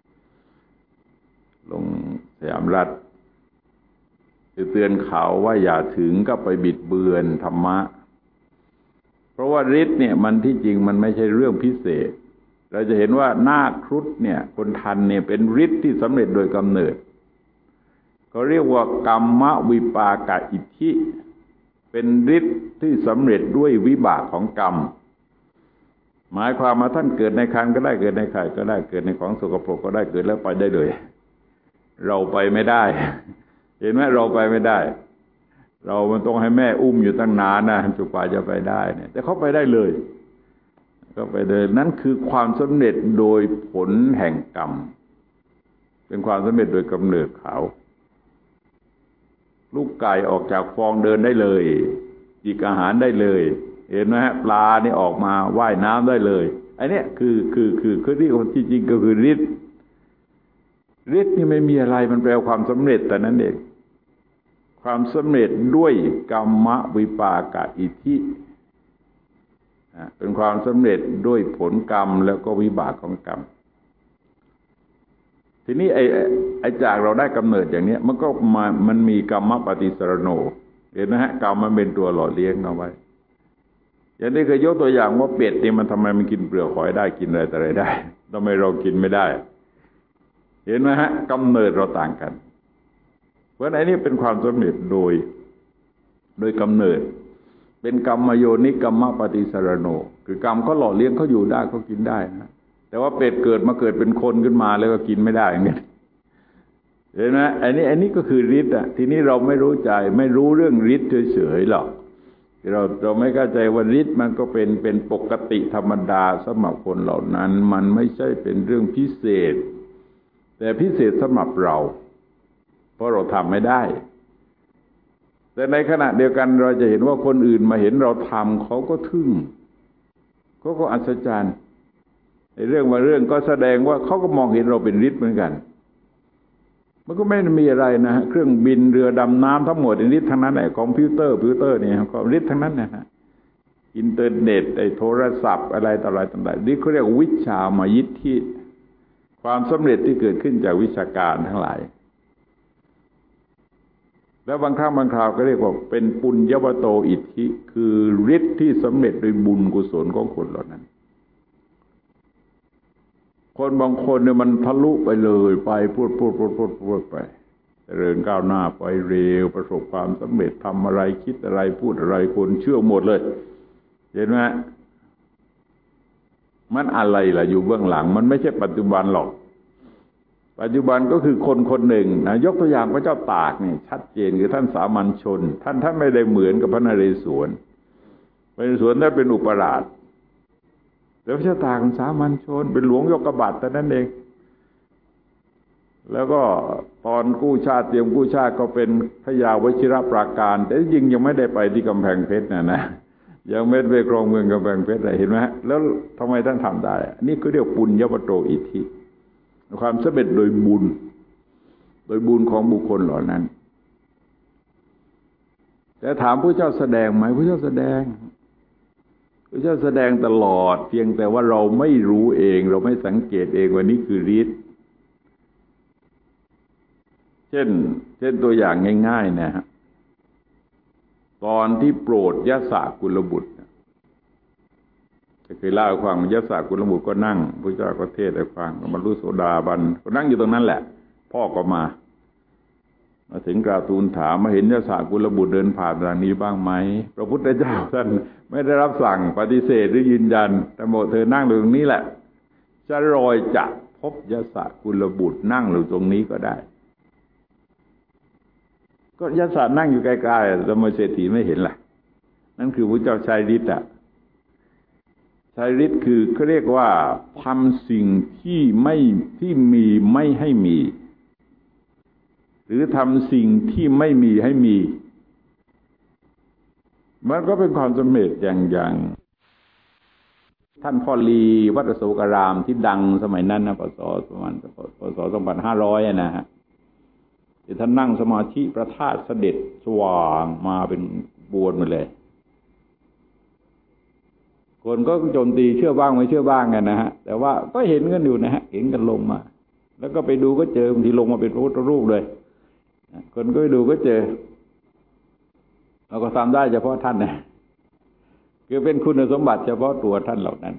ลงสยามรัฐคือเตือนเขาว่าอย่าถึงก็ไปบิดเบือนธรรมะเพราะว่าฤทธิ์เนี่ยมันที่จริงมันไม่ใช่เรื่องพิเศษเราจะเห็นว่านาคครุฑเนี่ยคนทันเนี่ยเป็นฤทธิ์ที่สำเร็จโดยกำเนิดเขาเรียกว่ากรรมวิปากอิทธิเป็นฤทธิ์ที่สำเร็จด้วยวิบากของกรรมหมายความว่าท่านเกิดในครรภ์ก็ได้เกิดในไข่ก็ได้เกิดในของสกปรกก็ได้เกิดแล้วไปได้เลยเราไปไม่ได้เห็นไหมเราไปไม่ได้เรามันต้องให้แม่อุ้มอยู่ตั้งนานนะจนกว่าจะไปได้เนี่ยแต่เขาไปได้เลยก็ไปเลยนั่นคือความสำเร็จโดยผลแห่งกรรมเป็นความสำเร็จโดยกำเนิดเขาลูกไก่ออกจากฟองเดินได้เลยจิกอาหารได้เลยเห็นไหมฮะปลานี่ออกมาว่ายน้ำได้เลยไอ้นี่คือคือคือคือที่คนจริงๆก็คือฤทธิ์ฤทธิ์นี่ไม่มีอะไรมันแปลความสำเร็จแต่นั้นเองความสำเร็จด้วยกรรมวิปากอิทธิเป็นความสำเร็จด้วยผลกรรมแล้วก็วิบากของกรรมทีนี้ไอ้ไอ้จากเราได้กำเนิดอย่างนี้มันก็มามันมีกรรมปฏิสรโนเห็นไหมฮะกรรมมันเป็นตัวหล่อเลี้ยงเอาไว้อย่างนี้เคยยกตัวอย่างว่าเป็ดนี่มันทำไมมันกินเปลือกหอยได้กินอะไรแต่อะไรได้ทำไมเรากินไม่ได้เห็นไหมฮะกำเนิดเราต่างกันเพราะไอ้นี่เป็นความสำเร็จโดยโดยกำเนิดเป็นกรรมโยนิกรรมปฏิสรโนคือกรรมเขาหล่อเลี้ยงเขาอยู่ได้เขากินได้นะแต่ว่าเป็ดเกิดมาเกิดเป็นคนขึ้นมาแล้วก็กินไม่ได้อย่างนี้เห็นไหมไอ้นี่ไอ้นี่ก็คือฤทธิ์อ่ะทีนี้เราไม่รู้ใจไม่รู้เรื่องฤทธิ์เฉยๆหรอกเราเราไม่เข้าใจว่าฤทธิ์มันก็เป็นเป็นปกติธรรมดาสำหรับคนเหล่านั้นมันไม่ใช่เป็นเรื่องพิเศษแต่พิเศษสำหรับเราเพราะเราทำไม่ได้แต่ในขณะเดียวกันเราจะเห็นว่าคนอื่นมาเห็นเราทำเขาก็ทึ่งเขาก็อัศจรรย์ในเรื่องบางเรื่องก็แสดงว่าเขาก็มองเห็นเราเป็นฤทธิ์เหมือนกันมันก็ไม่มีอะไรนะเครื่องบินเรือดำน้ำทั้งหมดเป็นฤทธิ์ทั้งนั้นไอ้คอมพิวเตอร์คอมพิวเตอร์เนี่ยก็ฤทธิ์ทั้งนั้นนะฮะอินเทอร์เน็ตไอ้โทรศัพท์อะไรต่ออะไรต่างๆนี่เขาเรียกวิชามายิทธิความสำเร็จที่เกิดขึ้นจากวิชาการทั้งหลายแล้วบางครั้งบางคราวก็เรียกว่าเป็นปุญญวโตอิทธิคือฤทธิ์ที่สำเร็จโดยบุญกุศลของคนเหล่านั้นคนบางคนเนี่ยมันทะลุไปเลยไปพูดพูดพูดพูดพูดไปเจริญก้าวหน้าไปเร็วประสบความสำเร็จทำอะไรคิดอะไรพูดอะไรคนเชื่อหมดเลยเห็นไหมมันอะไรล่ะอยู่เบื้องหลังมันไม่ใช่ปัจจุบันหรอกปัจจุบันก็คือคนคนหนึ่งนะยกตัวอย่างพระเจ้าตากนี่ชัดเจนคือท่านสามัญชนท่านท่านไม่ได้เหมือนกับพระนเรศวรพระนเรศวรท่านเป็นอุปราชแล้วพระเจ้าตากเป็นสามัญชนเป็นหลวงยกบาทแต่นั้นเองแล้วก็ตอนกู้ชาติเตรียมกู้ชาติก็เป็นพระยาวชิรปราการแต่จริงยังไม่ได้ไปที่กำแพงเพชรนะนะยังไม่ไปครองเมืองกำแพงเพชรอะไรเห็นไหมแล้วทำไมท่านทำได้นี่คือเรียกปุญญวโตอิทธิความสำเร็จโดยบุญโดยบุญของบุคคลเหล่านั้นแต่ถามพระเจ้าแสดงไหมพระเจ้าแสดงพระเจ้าแสดงตลอดเพียงแต่ว่าเราไม่รู้เองเราไม่สังเกตเองว่านี่คือฤทธิ์เช่นเช่นตัวอย่างง่ายๆนะฮะตอนที่โปรดยศกุลบุตรจะเคยเล่าให้ฟังยศกุลบุตรก็นั่งพระเจ้าก็เทศน์ให้ฟังบรรลุโสดาบันก็นั่งอยู่ตรงนั้นแหละพ่อก็มามาถึงกราบทูลถามมาเห็นยศกุลบุตรเดินผ่านทางนี้บ้างไหมพระพุทธเจ้าท่านไม่ได้รับสั่งปฏิเสธหรือยืนยันแต่บอกเธอนั่งอยู่ตรงนี้แหละจะรอยจะพบยศกุลบุตรนั่งอยู่ตรงนี้ก็ได้ก็ยศนั่งอยู่ใกล้ๆสมัยเศรษฐีไม่เห็นล่ะนั่นคือพระเจ้าชัยฤทธิ์อ่ะชัยฤทธิ์คือเขาเรียกว่าทำสิ่งที่ไม่ที่มีไม่ให้มีหรือทำสิ่งที่ไม่มีให้มีมันก็เป็นความสำเร็จอย่างอย่างท่านพ่อลีวัดอโศการามที่ดังสมัยนั้นนะปศประมาณปศสองพันห้าร้อยนะฮะที่ท่านนั่งสมาธิพระธาตุเสด็จสว่างมาเป็นบวนมาเลยคนก็โจมตีเชื่อบ้างไม่เชื่อบ้างกันนะฮะแต่ว่าก็เห็นกันอยู่นะฮะเห็นกันลงมาแล้วก็ไปดูก็เจอบางทีลงมาเป็นพระพุทธรูปเลยคนก็ไปดูก็เจอเราก็ทำได้เฉพาะท่านนะคือเป็นคุณสมบัติเฉพาะตัวท่านเหล่านั้น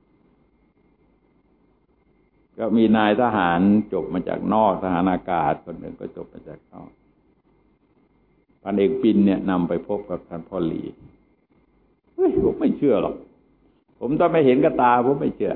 ก็มีนายทหารจบมาจากนอกทหารอากาศคนหนึ่งก็จบมาจากนอกพันเอกปินเนี่ยนำไปพบกับท่านพ่อหลีเฮ้ยผมไม่เชื่อหรอกผมต้องไม่เห็นกับตาผมไม่เชื่อ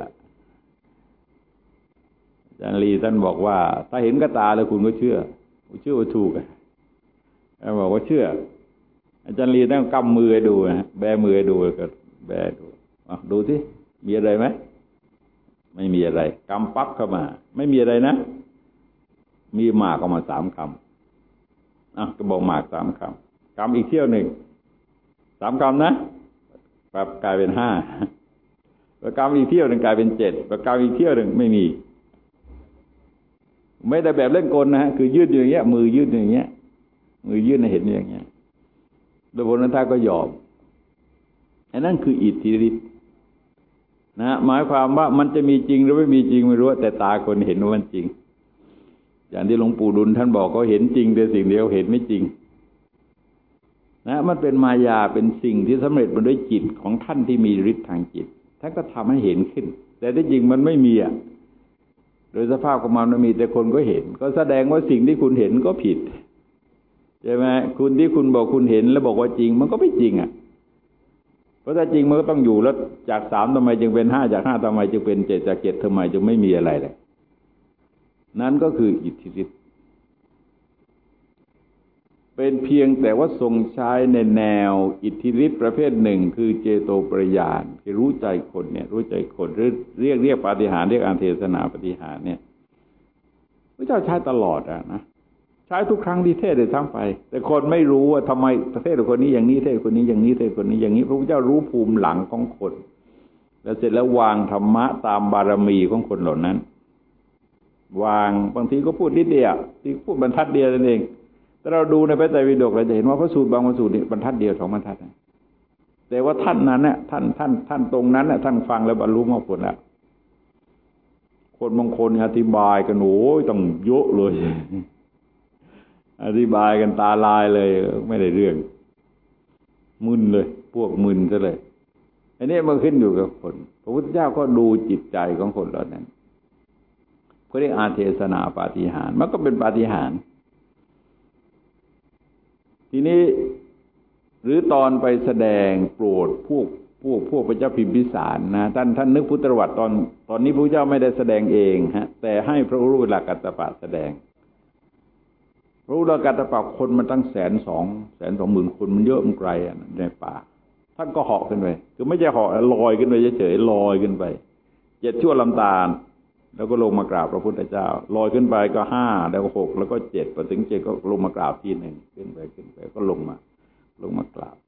อาจารย์ลีท่านบอกว่าถ้าเห็นกับตาแล้วคุณก็เชื่อคุณเชื่อว่าถูกอ่ะท่านบอกว่าเชื่ออาจารย์ลีต้องกำมือดูนะแบมือดูก็แบดูอ่ะดูสิมีอะไรไหมไม่มีอะไรกำปั๊บเข้ามาไม่มีอะไรนะมีหมากออกมาสามคำอ่ะก็บอกหมากสามคำกำอีกเที่ยวหนึ่งสามคำนะแบบกลายเป็นห้าประกำอีกเที่ยวหนึ่งกลายเป็นเจ็ดประกำอีกเที่ยวหนึ่งไม่มีไม่ได้แบบเล่นกลนะฮะคือยืดอย่างเงี้ยมือยืดอย่างเงี้ยมือยืดให้เห็นอย่างเงี้ยโดยผลนั้นท่านก็ยอมอันนั้นคืออิทธิฤทธิ์นะหมายความว่ามันจะมีจริงหรือไม่มีจริงไม่รู้แต่ตาคนเห็นว่ามันจริงอย่างที่หลวงปู่ดุลท่านบอกเขาเห็นจริงแต่สิ่งเดียวเห็นไม่จริงนะมันเป็นมายาเป็นสิ่งที่สำเร็จมาด้วยจิตของท่านที่มีฤทธิ์ทางจิตท่านก็ทำให้เห็นขึ้นแต่ที่จริงมันไม่มีอ่ะโดยสภาพของมันมันมีแต่คนก็เห็นก็แสดงว่าสิ่งที่คุณเห็นก็ผิดใช่ไหมคุณที่คุณบอกคุณเห็นแล้วบอกว่าจริงมันก็ไม่จริงอ่ะเพราะถ้าจริงมันก็ต้องอยู่แล้วจากสามทำไมจึงเป็นห้าจากห้าทำไมจึงเป็นเจ็ดจากเจ็ดทำไมจึงไม่มีอะไรเลยนั้นก็คืออิทธิฤทธิ์เป็นเพียงแต่ว่าทรงใช้ในแนวอิทธิฤทธิ์ประเภทหนึ่งคือเจโตปริญาณคือรู้ใจคนเนี่ยรู้ใจคนหรือเรียกเรียกปาฏิหาริย์เรียกอาเทศนาปาฏิหาริย์เนี่ยพระเจ้าใช้ตลอดอะนะใช้ทุกครั้งที่เทศน์เลยทั้งไปแต่คนไม่รู้ว่าทำไมเทศน์คนนี้อย่างนี้เทศน์คนนี้อย่างนี้เทศน์คนนี้อย่างนี้พระพุทธเจ้ารู้ภูมิหลังของคนแล้วเสร็จแล้ววางธรรมะตามบารมีของคนเหล่านั้นวางบางทีก็พูดนิดเดียวที่พูดบรรทัดเดียวนั่นเองถ้าเราดูในพระไตรปิฎกเราจะเห็นว่าพระสูตรบางพระสูตรนี่บรรทัดเดียวสองบรรทัดแต่ว่าท่านนั้นเนี่ยท่านท่านท่านตรงนั้นเนี่ยท่านฟังแล้วบรรลุมรรคผลแล้วคนบางคนอธิบายกันโอ้ยต้องเยอะเลยอธิบายกันตาลายเลยไม่ได้เรื่องมึนเลยพวกมึนซะเลยอันนี้มันขึ้นอยู่กับคนพระพุทธเจ้าก็ดูจิตใจของคนเหล่านั้นเขาเรียกอาเทศนาปาฏิหาริย์มันก็เป็นปาฏิหาริย์ทีนี้หรือตอนไปแสดงโปรดพวกพวกพวกพระเจ้าพิมพิสารนะท่านท่านนึกพุทธประวัติตอนตอนนี้พระเจ้าไม่ได้แสดงเองฮะแต่ให้พระอุรุเวลากัตตปะแสดงพระอุรุเวลากัตตปะคนมันตั้งแสนสองแสนสองหมื่นคนมันเยอะมันไกลอ่ะในป่าท่านก็เหาะขึ้นไปคือไม่ใช่เหาะลอยขึ้นไปเฉยๆลอยขึ้นไปเจ็ดชั่วลำตาลแล้วก็ลงมากราบพระพุทธเจ้าลอยขึ้นไปก็ห้าแล้วก็หกแล้วก็เจ็ดพอถึงเจ็ดก็ลงมากราบทีหนึ่งขึ้นไปขึ้นไปก็ลงมาลงมากราบ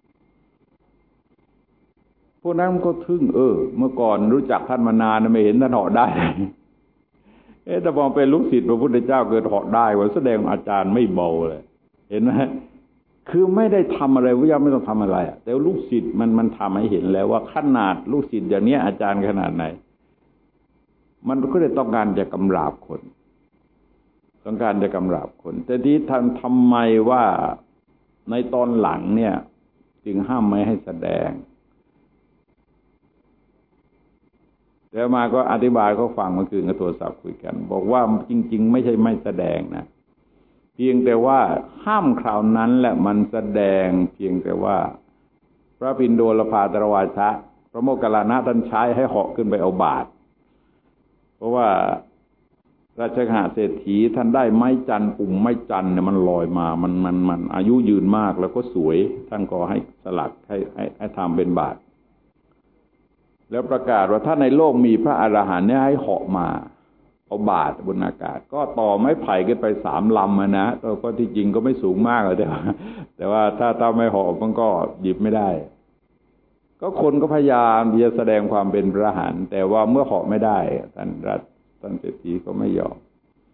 พวกนั้นก็ทึ่งเออเมื่อก่อนรู้จักท่านมานานไม่เห็นท่านเหาะได้เอ๊ะแต่พอเป็นลูกศิษย์พระพุทธเจ้าเกิดเหาะได้ว่าแสดงอาจารย์ไม่เบาเลยเห็นไหมคือไม่ได้ทำอะไรพระเจ้าไม่ต้องทำอะไรแต่ลูกศิษย์มันมันทำให้เห็นแล้วว่าขนาดลูกศิษย์อย่างนี้อาจารย์ขนาดไหนมันก็เลยต้องการจะกำราบคนต้องการจะกำราบคนแต่ที่ท่านทำไมว่าในตอนหลังเนี่ยจึงห้ามไม่ให้แสดงแล้วมาก็อธิบายเขาฟังเมื่อคืนกับโทรศัพท์คุยกันบอกว่าจริงๆไม่ใช่ไม่แสดงนะเพียงแต่ว่าห้ามคราวนั้นแหละมันแสดงเพียงแต่ว่าพระปิณโดลภาตรวาชะพระโมคคัลลานะท่านใช้ให้เหาะขึ้นไปเอาบาตรเพราะว่าราชกหเศรษฐีท่านได้ไม้จันทร์ปุ่มไม้จันทร์เนี่ยมันลอยมามันมันมันอายุยืนมากแล้วก็สวยท่านก็ให้สลักให้ให้ให้ทำเป็นบาตรแล้วประกาศว่าถ้าในโลกมีพระอรหันต์เนี่ยให้เหาะมาเอาบาตรบนอากาศก็ต่อไม้ไผ่ขึ้นไปสามลำนะก็ที่จริงก็ไม่สูงมากแต่ว่าแต่ว่าถ้าถ้าไม่เหาะมันก็หยิบไม่ได้ก็คนก็พยายามที่จะแสดงความเป็นพระอรหันต์แต่ว่าเมื่อเหาะไม่ได้ท่านรัฐท่านเศรษฐีก็ไม่ยอม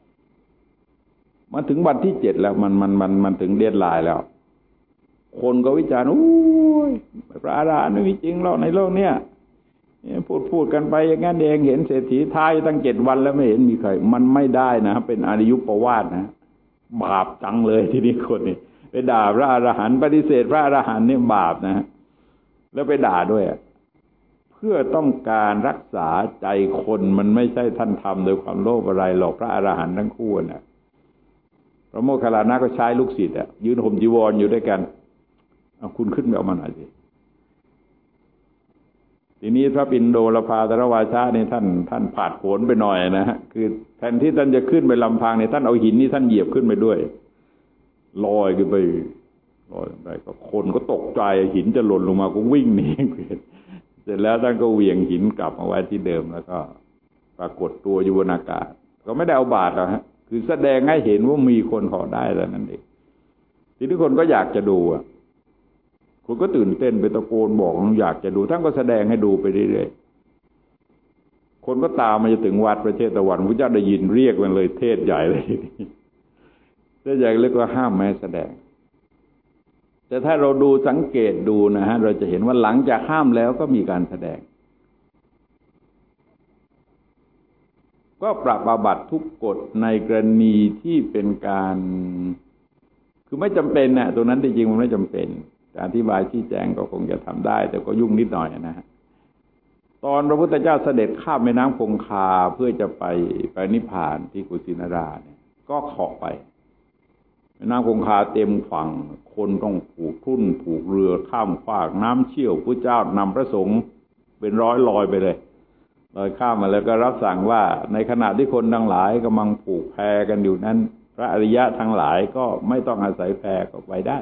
มันถึงวันที่เจ็ดแล้วมันมันมันมันถึงเดดไลน์แล้วคนก็วิจารณ์โอ้ยพระอรหันต์ไม่มีจริงหรอกในโลกเนี้ยพูดพูดกันไปอย่างนั้นเองเห็นเศรษฐีทายตั้งเจ็ดวันแล้วไม่เห็นมีใครมันไม่ได้นะเป็นอายุปวาทนะบาปจังเลยทีนี้คนนี่ไปด่าพระอรหันต์ปฏิเสธพระอรหันต์เนี่ยบาปนะแล้วไปด่าด้วยเพื่อต้องการรักษาใจคนมันไม่ใช่ท่านทำโดยความโลภอะไรหรอกพระอรหันต์ทั้งคู่น่ะพระโมคคัลลานะก็ใช้ลูกศิษย์อ่ะยืนห่มจีวรอยู่ด้วยกันเอาคุณขึ้นไปเอามาหน่อยสิทีนี้พระปิณโดลภาตรวาชะนี่ท่านท่านผาดโผนไปหน่อยนะฮะคือแทนที่ท่านจะขึ้นไปลำพังเนี่ยท่านเอาหินนี่ท่านเหยียบขึ้นไปด้วยลอยขึ้นไปลอยไปก็คนก็ตกใจหินจะหล่นลงมาก็วิ่งหนีเสร็จแล้วท่านก็เหวี่ยงหินกลับมาไว้ที่เดิมแล้วก็ปรากฏตัวอยู่บนอากาศก็ไม่ได้เอาบาตรหรอกฮะคือแสดงให้เห็นว่ามีคนเหาะได้แล้วนั่นเองทีนี้คนก็อยากจะดูอ่ะคุณก็ตื่นเต้นไปตะโกนบอกอยากจะดูท่านก็แสดงให้ดูไปเรื่อยๆคนก็ตามมาจะถึงวัดพระเชตวันพระเจ้าได้ยินเรียกมันเลยเทศใหญ่เลยเทศใหญ่เรียกว่าห้ามไม่แสดงแต่ถ้าเราดูสังเกตดูนะฮะเราจะเห็นว่าหลังจากห้ามแล้วก็มีการแสดงก็ปรับอาบัติทุกกฎในกรณีที่เป็นการคือไม่จำเป็นนะตรงนั้นจริงๆมันไม่จำเป็นอธิบายชี้แจงก็คงจะทำได้แต่ก็ยุ่งนิดหน่อยนะฮะตอนพระพุทธเจ้าเสด็จข้ามแม่น้ำคงคาเพื่อจะไปไปนิพพานที่กุสินาราเนี่ยก็เหาะไปแม่น้ำคงคาเต็มฝั่งคนต้องผูกทุ่นผูกเรือข้ามฟากน้ำเชี่ยวพระเจ้านำพระสงฆ์เป็นร้อยลอยไปเลยลอยข้ามมาแล้วก็รับสั่งว่าในขณะที่คนทั้งหลายกำลังผูกแพกันอยู่นั้นพระอริยะทั้งหลายก็ไม่ต้องอาศัยแพก็ไปได้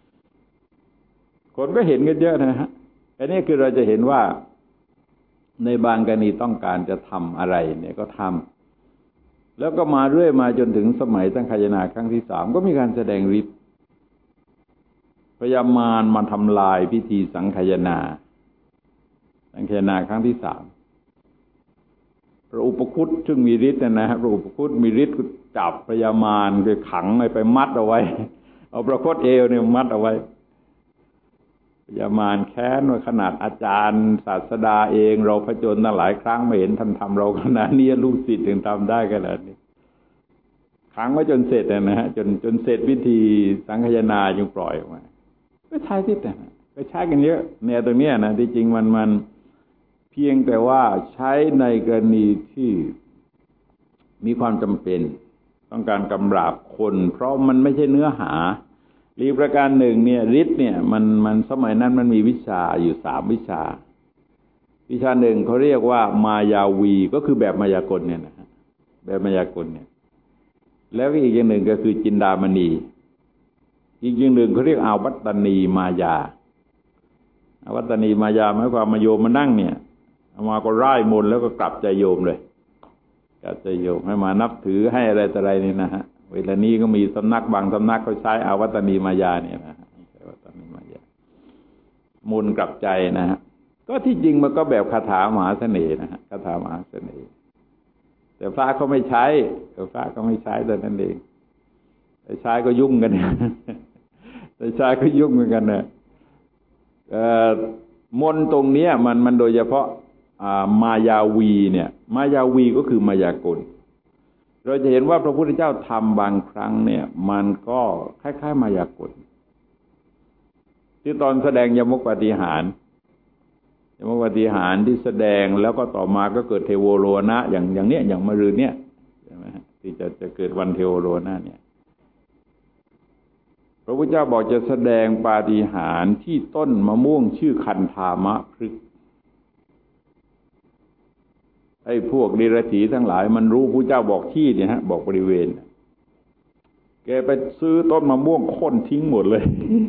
คนก็เห็นกันเยอะนะฮะอันนี้คือเราจะเห็นว่าในบางกรณีต้องการจะทำอะไรเนี่ยก็ทำแล้วก็มาเรื่อยมาจนถึงสมัยสังฆายนาครั้งที่สามก็มีการแสดงฤทธิ์พยามารมาทำลายพิธีสังฆายนาสังคายนาครั้งที่สามพระอุปคุตซึ่งมีฤทธิ์นะฮะพระอุปคุตมีฤทธิ์จับพญามารไปขังไปมัดเอาไว้เอาประคตเอวเนี่ยมัดเอาไว้พญามารแค้นว่าขนาดอาจารย์ศาสดาเองเราผจญตั้งหลายครั้งไม่เห็นท่านทำเราขนาดนี้ลูกศิษย์ถึงทำได้ขนาดนี้ขังไว้จนเสร็จนะฮะจนจนเสร็จวิธีสังคายนาจึงปล่อยออกมาก็ใช้ที่แต่ก็ใช้กันเยอะเนี่ยตรงเนี้ยนะที่จริงมันมันเพียงแต่ว่าใช้ในกรณีที่มีความจำเป็นต้องการกำราบคนเพราะมันไม่ใช่เนื้อหาอีกประการหนึ่งเนี่ยฤทธิ์เนี่ยมันมันสมัยนั้นมันมีวิชาอยู่สามวิชาวิชาหนึ่งเขาเรียกว่ามายาวีก็คือแบบมายากลเนี่ยนะแบบมายากลเนี่ยแล้วอีกอย่างหนึ่งก็คือจินดามณีอีกอย่างหนึ่งเขาเรียกอาวัตนีมายาอาวัตนีมายาหมายความมาโยมมานั่งเนี่ยเอามาก็ร่ายมนต์แล้วก็กลับใจโยมเลยกลับใจโยมให้มานับถือให้อะไรต่ออะไรนี่นะฮะเวลานี้ก็มีสำนักบางสำนักเขาใช้อาวัตนีมายาเนี่ยนะอาวัตนีมายามนต์กลับใจนะฮะก็ที่จริงมันก็แบบคาถามหาเสน่ห์นะฮะคาถามหาเสน่ห์แต่พระเขาไม่ใช้พระเขาไม่ใช้แต่นั่นเองแต่ใช้ก็ยุ่งกันแต่ใช้ก็ยุ่งเหมือนกันเนี่ยมนต์ตรงนี้มันมันโดยเฉพาะมายาวีเนี่ยมายาวีก็คือมายากลเราจะเห็นว่าพระพุทธเจ้าทำบางครั้งเนี่ยมันก็คล้ายๆมายากลที่ตอนแสดงยมกปาฏิหาริย์ยมกปาฏิหาริย์ที่แสดงแล้วก็ต่อมาก็เกิดเทโวโรนะอย่างอย่างเนี้ยอย่างมะรืนเนี่ยใช่ไหมที่จะจะเกิดวันเทโวโรนะเนี่ยพระพุทธเจ้าบอกจะแสดงปาฏิหาริย์ที่ต้นมะม่วงชื่อคันธามะพฤกษ์ไอ้พวกเดรัจฉีทั้งหลายมันรู้พระเจ้าบอกที่เนี่ยฮะบอกบริเวณแกไปซื้อต้นมะม่วงโค่นทิ้งหมดเลย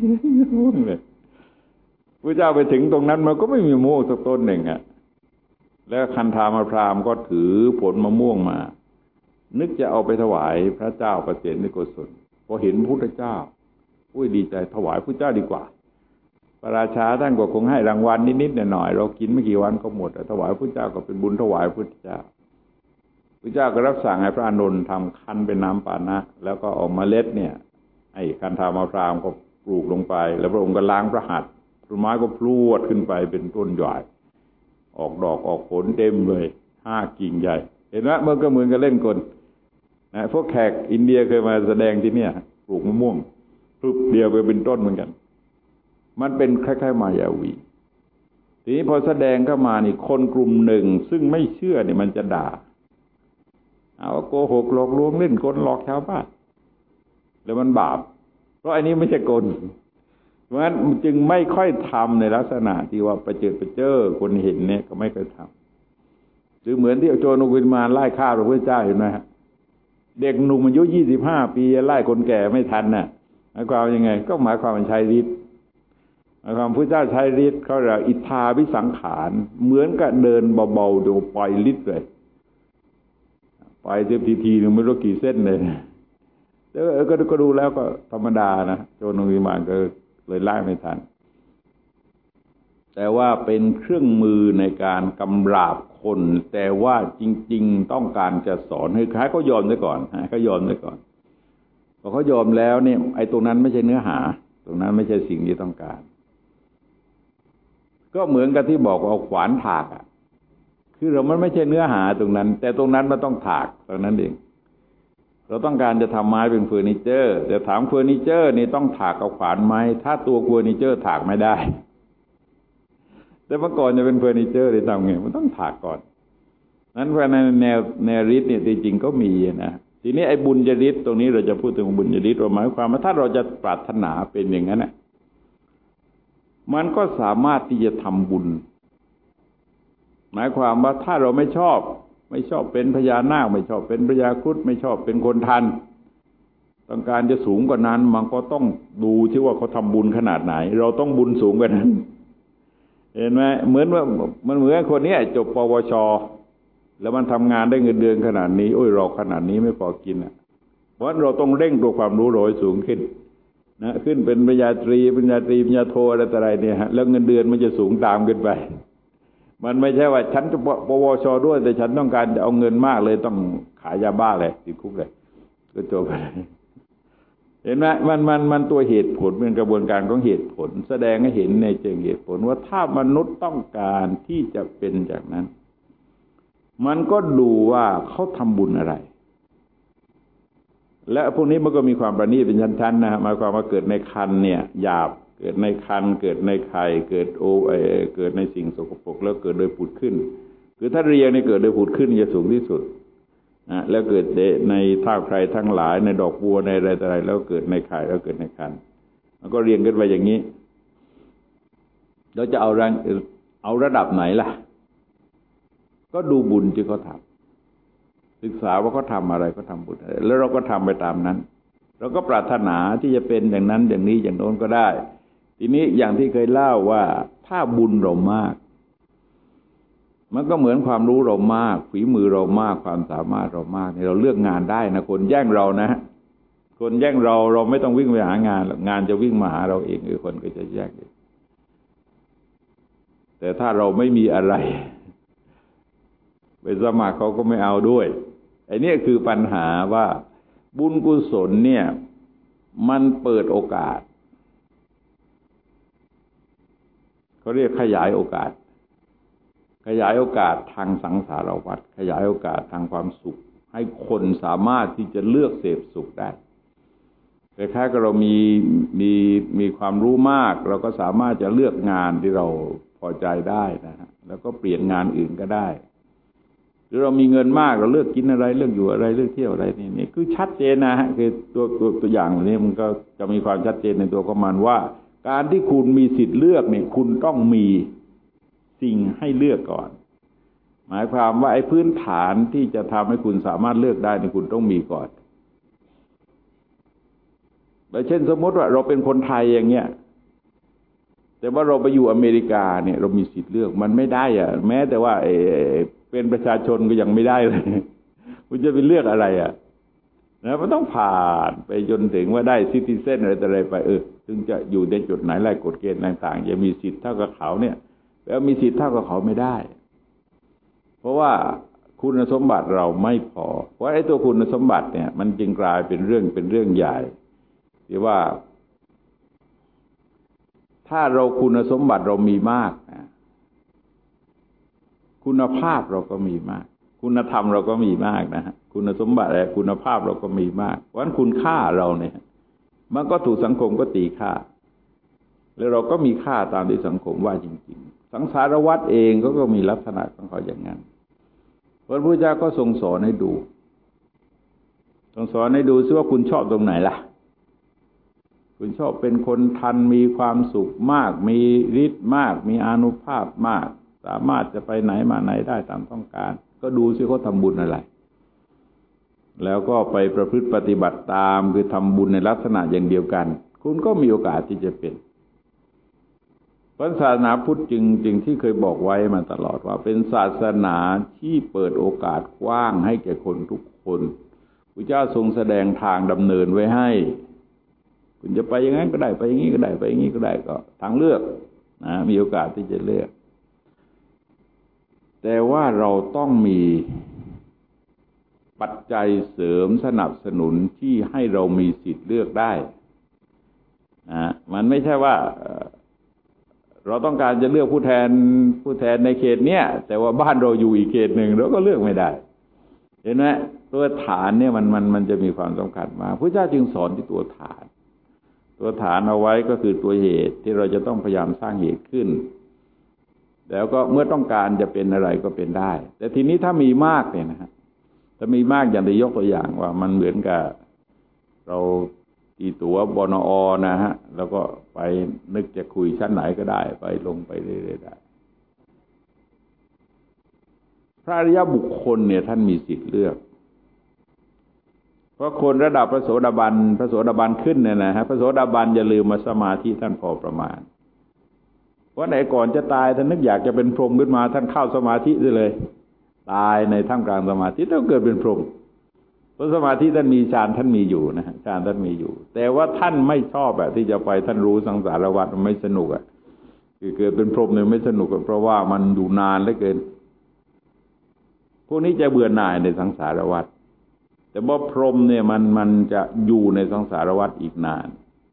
พระเจ้าไปถึงตรงนั้นมันก็ไม่มีมะม่วงสักต้นหนึ่งอ่ะแล้วคันธามพราหมณ์ก็ถือผลมะม่วงมานึกจะเอาไปถวายพระเจ้าประเสริฐในกุศลพอเห็นพระพุทธเจ้าอุ้ยดีใจถวายพระเจ้าดีกว่าพระราชาท่านก็คงให้รางวัลนิดๆหน่อยๆเรากินไม่กี่วันก็หมดถวายพระเจ้าก็เป็นบุญถวายพระเจ้าพระเจ้าก็รับสั่งให้พระอานนท์ทำคั้นเป็นน้ำปานะแล้วก็ออกเมล็ดเนี่ยไอ้คันธามพราหมณ์ก็ปลูกลงไปแล้วพระองค์ก็ล้างพระหัตถ์ต้นไม้ก็พรวดขึ้นไปเป็นต้นใหญ่ออกดอกออกผลเต็มเลยห้ากิ่งใหญ่เห็นไหมเมื่อก็เหมือนกับเล่นกลนะพวกแขกอินเดียเคยมาแสดงที่เนี่ยปลูกมะม่วงปลูกเดียวไปเป็นต้นเหมือนกันมันเป็นคล้ายๆมายาวีทีนี้พอแสดงเข้ามานี่คนกลุ่มหนึ่งซึ่งไม่เชื่อเนี่ยมันจะด่าเอาว่าโกหกหลอกลวงเล่นกลหลอกชาวบ้านแล้วมันบาปเพราะอันนี้ไม่ใช่กลเพราะฉะนั้นจึงไม่ค่อยทำในลักษณะที่ว่าประเจิดประเจ้อคนเห็นเนี่ยก็ไม่ค่อยทำหรือเหมือนที่โจรอุบิมาไล่ฆ่าพระพุทธเจ้าเห็นไหมฮะเด็กหนุ่มอายุยี่สิบห้าปีไล่คนแก่ไม่ทันน่ะหมายความยังไงก็หมายความมันใช้ฤทธิ์หมายความพระเจ้าใช้ฤทธิ์เขาเรียกอิทธาวิสังขารเหมือนกับเดินเบาๆดูปล่อยฤทธิ์เลยปล่อยเสียทีทีนึงไม่รู้กี่เส้นเลยแล้วก็ก็ดูแล้วก็ธรรมดานะโจรอุบิมาก็เลยไล่ไม่ทันแต่ว่าเป็นเครื่องมือในการกำราบคนแต่ว่าจริงๆต้องการจะสอนให้ใครเขายอมซะก่อนให้เขายอมซะก่อนพอเขายอมแล้วเนี่ยไอ้ตรงนั้นไม่ใช่เนื้อหาตรงนั้นไม่ใช่สิ่งที่ต้องการก็เหมือนกับที่บอกว่าเอาขวานถากอ่ะคือเรามันไม่ใช่เนื้อหาตรงนั้นแต่ตรงนั้นมันต้องถากตรงนั้นเองเราต้องการจะทำไม้เป็นเฟอร์นิเจอร์แต่ถามเฟอร์นิเจอร์นี่ต้องถากกับขวานไหมถ้าตัวเฟอร์นิเจอร์ถากไม่ได้แต่เมื่อก่อนจะเป็นเฟอร์นิเจอร์ได้ทำไงมันต้องถากก่อนนั้นเพราะในแนวแนวฤทธิ์เนี่ยจริงๆก็มีนะทีนี้ไอ้บุญญฤทธิ์ตรงนี้เราจะพูดถึงบุญญฤทธิ์หมายความว่าถ้าเราจะปรารถนาเป็นอย่างนั้นนะมันก็สามารถที่จะทำบุญหมายความว่าถ้าเราไม่ชอบไม่ชอบเป็นพญานาคไม่ชอบเป็นพญาครุฑไม่ชอบเป็นคนทันต้องการจะสูงกว่านั้นมันก็ต้องดูที่ว่าเขาทำบุญขนาดไหนเราต้องบุญสูงกว่านั้นเห็นไหมเหมือนว่ามันเหมือนคนนี้จบปวชแล้วมันทำงานได้เงินเดือนขนาดนี้โอ้ยเราขนาดนี้ไม่พอกินอ่ะเพราะเราต้องเร่งตัวความรู้เราให้สูงขึ้นนะขึ้นเป็นปริญญาตรีปริญญาตรีปริญญาโทอะไรต่ออะไรเนี่ยฮะแล้วเงินเดือนมันจะสูงตามกันไปมันไม่ใช่ว่าฉันจะปวชด้วยแต่ฉันต้องการจะเอาเงินมากเลยต้องขายยาบ้าเลยติดคุกเลยก็จบไปเห็นไหมมันมันมันตัวเหตุผลเป็นกระบวนการของเหตุผลแสดงให้เห็นในเชิงเหตุผลว่าถ้ามนุษย์ต้องการที่จะเป็นจากนั้นมันก็ดูว่าเขาทำบุญอะไรและพวกนี้มันก็มีความประณีตเป็นชั้นๆนะหมายความว่าเกิดในคันเนี่ยหยาบเกิดในคันเกิดในไข่เกิดโอเอเกิดในสิ่งสกปรกแล้วเกิดโดยผุดขึ้นคือถ้าเรียงนี่เกิดโดยผุดขึ้นจะสูงที่สุดนะแล้วเกิดในเท้าใครทั้งหลายในดอกบัวในอะไรต่ออะไรแล้วเกิดในไข่แล้วเกิดในคันมันก็เรียงกันไปอย่างนี้เราจะเอาแรงเอาระดับไหนล่ะก็ดูบุญที่เขาทำศึกษาว่าเขาทำอะไรเขาทำบุญอะไรแล้วเราก็ทำไปตามนั้นเราก็ปรารถนาที่จะเป็นอย่างนั้นอย่างนี้อย่างโน้นก็ได้ทีนี้อย่างที่เคยเล่าว่าถ้าบุญเรามากมันก็เหมือนความรู้เรามากฝีมือเรามากความสามารถเรามากนี่เราเลือกงานได้นะคนแย่งเรานะคนแย่งเราเราไม่ต้องวิ่งไปหางานงานจะวิ่งมาหาเราเองคือคนก็จะแย่งเองแต่ถ้าเราไม่มีอะไรไปสมัครเขาก็ไม่เอาด้วยไอ้นี่คือปัญหาว่าบุญกุศลเนี่ยมันเปิดโอกาสเขาเรียกขยายโอกาสขยายโอกาสทางสังสารวัฏขยายโอกาสทางความสุขให้คนสามารถที่จะเลือกเสพสุขได้คล้ายๆกับเรามีมีมีความรู้มากเราก็สามารถจะเลือกงานที่เราพอใจได้นะฮะแล้วก็เปลี่ยนงานอื่นก็ได้หรือเรามีเงินมากเราเลือกกินอะไรเลือกอยู่อะไรเลือกเที่ยวอะไรนี่นี่คือชัดเจนนะฮะคือตัวตัวตัวอย่างนี้มันก็จะมีความชัดเจนในตัวของมันว่าการที่คุณมีสิทธิ์เลือกเนี่ยคุณต้องมีสิ่งให้เลือกก่อนหมายความว่าไอ้พื้นฐานที่จะทำให้คุณสามารถเลือกได้นี่คุณต้องมีก่อนเช่นสมมติว่าเราเป็นคนไทยอย่างเงี้ยแต่ว่าเราไปอยู่อเมริกาเนี่ยเรามีสิทธิ์เลือกมันไม่ได้อะแม้แต่ว่าเอเป็นประชาชนก็ยังไม่ได้เลยคุณจะไปเลือกอะไรอ่ะนะมันต้องผ่านไปจนถึงว่าได้ซิติเซนอะไรต่ออะไรไปเออถึงจะอยู่ในจุดไหนไล่กฎเกณฑ์ต่างๆจะมีสิทธิ์เท่ากับเขาเนี่ยแล้วมีสิทธิ์เท่ากับเขาไม่ได้เพราะว่าคุณสมบัติเราไม่พอเพราะไอ้ตัวคุณสมบัติเนี่ยมันจึงกลายเป็นเรื่องเป็นเรื่องใหญ่ที่ว่าถ้าเราคุณสมบัติเรามีมากนะคุณภาพเราก็มีมากคุณธรรมเราก็มีมากนะฮะคุณสมบัติและคุณภาพเราก็มีมากเพราะฉะนั้นคุณค่าเราเนี่ยมันก็ถูกสังคมก็ตีค่าแล้วเราก็มีค่าตามที่สังคมว่าจริงๆสังสารวัฏเองก็ก็มีลักษณะของเขาอย่างนั้นพระพุทธเจ้าก็ทรงสอนให้ดูทรงสอนให้ดูซิว่าคุณชอบตรงไหนล่ะคุณชอบเป็นคนทันมีความสุขมากมีฤทธิ์มากมีอานุภาพมากสามารถจะไปไหนมาไหนได้ตามต้องการก็ดูซิเขาทำบุญอะไรแล้วก็ไปประพฤติปฏิบัติตามคือทำบุญในลักษณะอย่างเดียวกันคุณก็มีโอกาสที่จะเป็นศาสนาพุทธจึงจึงที่เคยบอกไว้มาตลอดว่าเป็นศาสนาที่เปิดโอกาสกว้างให้แก่คนทุกคนพระเจ้าทรงแสดงทางดำเนินไว้ให้คุณจะไปอย่างนั้นก็ได้ไปอย่างนี้ก็ได้ไปอย่างนี้ก็ได้ก็ทางเลือกนะมีโอกาสที่จะเลือกแต่ว่าเราต้องมีปัจจัยเสริมสนับสนุนที่ให้เรามีสิทธิ์เลือกได้นะมันไม่ใช่ว่าเราต้องการจะเลือกผู้แทนผู้แทนในเขตเนี้ยแต่ว่าบ้านเราอยู่อีกเขตหนึ่งเราก็เลือกไม่ได้เห็นไหมตัวฐานเนี่ยมันมันมันจะมีความสำคัญมากพระเจ้าจึงสอนที่ตัวฐานตัวฐานเอาไว้ก็คือตัวเหตุที่เราจะต้องพยายามสร้างเหตุขึ้นแล้วก็เมื่อต้องการจะเป็นอะไรก็เป็นได้แต่ทีนี้ถ้ามีมากเนี่ยนะฮะถ้ามีมากอย่างที่ยกตัวอย่างว่ามันเหมือนกับเราตีตั๋วบนอนะฮะแล้วก็ไปนึกจะคุยชั้นไหนก็ได้ไปลงไปเรื่อยๆได้พระอริยบุคคลเนี่ยท่านมีสิทธิ์เลือกเพราะคนระดับพระโสดาบันพระโสดาบันขึ้นเนี่ยนะฮะพระโสดาบันอย่าลืมมาสมาธิท่านพอประมาณเพราะไหนก่อนจะตายท่านนึกอยากจะเป็นพรหมขึ้นมาท่านเข้าสมาธิได้เลยตายในท่ามกลางสมาธิแล้วเกิดเป็นพรหมเพราะสมาธิท่านมีฌานท่านมีอยู่นะฮะฌานท่านมีอยู่แต่ว่าท่านไม่ชอบแบบที่จะไปท่านรู้สังสารวัฏมันไม่สนุกอ่ะคือเกิดเป็นพรหมเนี่ยไม่สนุกเพราะว่ามันอยู่นานเหลือเกินพวกนี้จะเบื่อหน่ายในสังสารวัฏแต่ว่าพรหมเนี่ยมันมันจะอยู่ในสังสารวัฏอีกนาน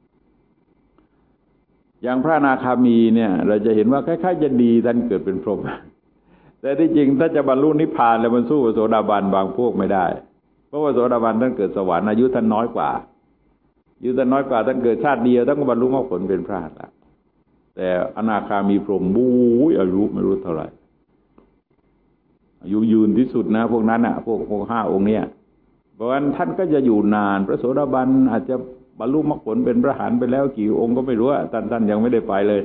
อย่างพระอนาคามีเนี่ยเราจะเห็นว่าคล้ายๆจะดีท่านเกิดเป็นพรหมแต่ที่จริงถ้าจะบรรลุนิพพานแล้วมันสู้พระโสดาบันบางพวกไม่ได้เพราะว่าโสดาบันท่านเกิดสวรรค์อายุท่านน้อยกว่าอายุท่านน้อยกว่าท่านเกิดชาติเดียวท่านก็บรรลุมรรคผลเป็นพระอรหันต์แต่อนาคามีพรหมบู๊อายุไม่รู้เท่าไหร่อายุยืนที่สุดนะพวกนั้นอ่ะพวกพวกห้าองค์เนี้ยเพราะฉะนั้นท่านก็จะอยู่นานพระโสดาบันอาจจะบรรลุมรรคผลเป็นพระอรหันต์ไปแล้วกี่องค์ก็ไม่รู้อ่ะท่านท่านยังไม่ได้ไปเลย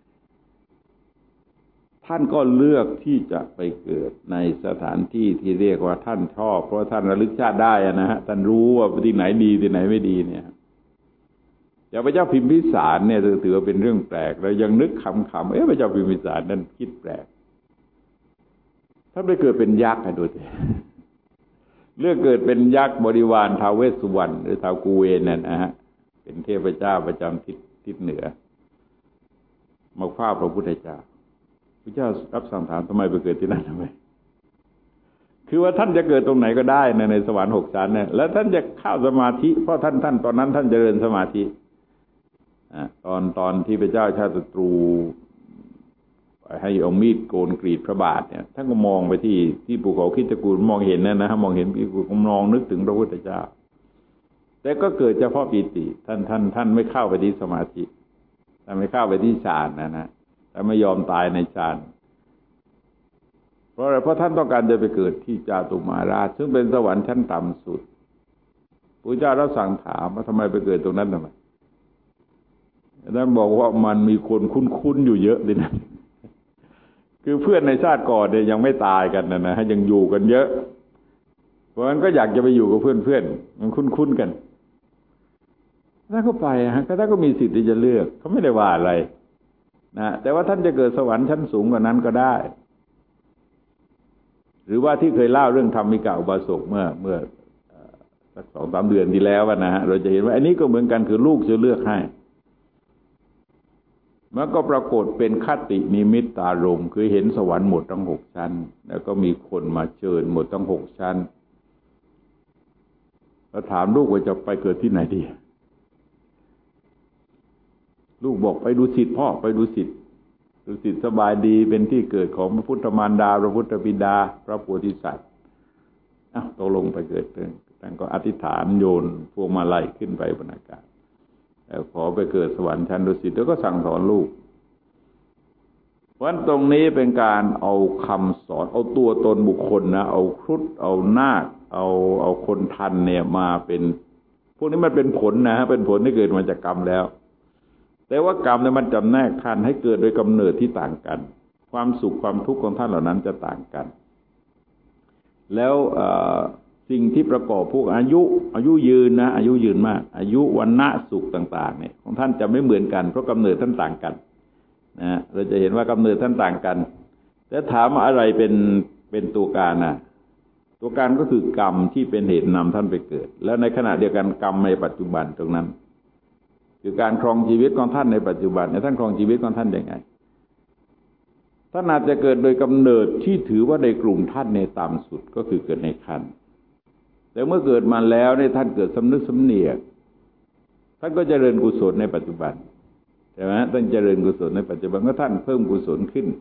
ท่านก็เลือกที่จะไปเกิดในสถานที่ที่เรียกว่าท่านชอบเพราะท่านระลึกชาติได้นะฮะท่านรู้ว่าที่ไหนดีที่ไหนไม่ดีเนี่ยอย่างพระเจ้าพิมพิสารเนี่ยถือว่าเป็นเรื่องแปลกแล้วยังนึกขำๆเอ๊ะพระเจ้าพิมพิสารนั่นคิดแปลกท่านไปเกิดเป็นยักษ์ให้ดูสิเลือกเกิดเป็นยักษ์บริวารท้าวเวสสุวรรณหรือท้าวกุเวนนั่นนะฮะเป็นเทพเจ้าประจำทิศทิศเหนือมาฆ่าพระพุทธเจ้าพระเจ้ารับสั่งถามทำไมไปเกิดที่นั่นทำไมคือว่าท่านจะเกิดตรงไหนก็ได้ในในสวรรค์หกชั้นเนี่ยแล้วท่านจะเข้าสมาธิเพราะท่านท่านตอนนั้นท่านเจริญสมาธิอ่าตอนตอนที่พระเจ้าชาติศัตรูให้เอามีดโกนกรีดพระบาทเนี่ยท่านก็มองไปที่ที่ภูเขาคิดกูลมองเห็นนะนะมองเห็นภูเขามองนึกถึงพระพุทธเจ้าแต่ก็เกิดเฉพาะปีติท่านท่านท่านไม่เข้าไปที่สมาธิท่านไม่เข้าไปที่ฌานนะนะแต่ไม่ยอมตายในฌานเพราะอะไรเพราะท่านต้องการจะไปเกิดที่จาตุมาราชซึ่งเป็นสวรรค์ชั้นต่ำสุดพระเจ้ารับสั่งถามว่าทำไมไปเกิดตรงนั้นทำไมท่านบอกว่ามันมีคนคุ้นๆอยู่เยอะดินะคือเพื่อนในชาติก่อนเนี่ยยังไม่ตายกันนะนะยังอยู่กันเยอะเพราะฉะนั้นก็อยากจะไปอยู่กับเพื่อนๆมันคุ้นๆกันถ้าเขาไปฮะก็ท่านก็มีสิทธิ์ที่จะเลือกเขาไม่ได้ว่าอะไรนะแต่ว่าท่านจะเกิดสวรรค์ชั้นสูงกว่านั้นก็ได้หรือว่าที่เคยเล่าเรื่องธรรมิกาอุบาสกเมื่อเมื่อสักสองสามเดือนที่แล้วนะฮะเราจะเห็นว่าอันนี้ก็เหมือนกันคือลูกจะเลือกให้มันก็ปรากฏเป็นคตินิมิตตารมณ์คือเห็นสวรรค์หมดทั้งหกชั้นแล้วก็มีคนมาเชิญหมดทั้งหกชั้นแล้วถามลูกว่าจะไปเกิดที่ไหนดีลูกบอกไปดูสิทธิ์พ่อไปดูสิทธิ์ดูสิทธิ์สบายดีเป็นที่เกิดของพระพุทธมารดาพระพุทธบิดาพระโพธิสัตว์อ้าวตกลงไปเกิดท่านก็อธิษฐานโยนพวงมาลัยขึ้นไปบนอากาศแล้วขอไปเกิดสวรรค์ชั้นดุสิตแล้วก็สั่งสอนลูกเพราะฉะนั้นตรงนี้เป็นการเอาคำสอนเอาตัวตนบุคคลนะเอาครุฑเอานาคเอาเอาคนทันเนี่ยมาเป็นพวกนี้มันเป็นผลนะฮะเป็นผลที่เกิดมาจากกรรมแล้วแต่ว่ากรรมเนี่ยมันจำแนกท่านให้เกิดโดยกำเนิดที่ต่างกันความสุขความทุกข์ของท่านเหล่านั้นจะต่างกันแล้วสิ่งที่ประกอบพวกอายุอายุยืนนะอายุยืนมากอายุวรรณะสุขต่างๆเนี่ยของท่านจะไม่เหมือนกันเพราะกำเนิดท่านต่างกันนะเราจะเห็นว่ากำเนิดท่านต่างกันแต่ถามอะไรเป็นเป็นตัวการนะตัวการก็คือกรรมที่เป็นเหตุนำท่านไปเกิดแล้วในขณะเดียวกันกรรมในปัจจุบันตรงนั้นคือการครองชีวิตของท่านในปัจจุบันเนี่ยท่านครองชีวิตของท่านยังไงท่านอาจจะเกิดโดยกำเนิดที่ถือว่าในกลุ่มท่านในต่ำสุดก็คือเกิดในครรภ์แต่เมื่อเกิดมาแล้วเนี่ยท่านเกิดสำนึกสำเนียกท่านก็เจริญกุศลในปัจจุบันใช่ไหมท่านเจริญกุศลในปัจจุบันก็ท่านเพิ่มกุศลขึ้น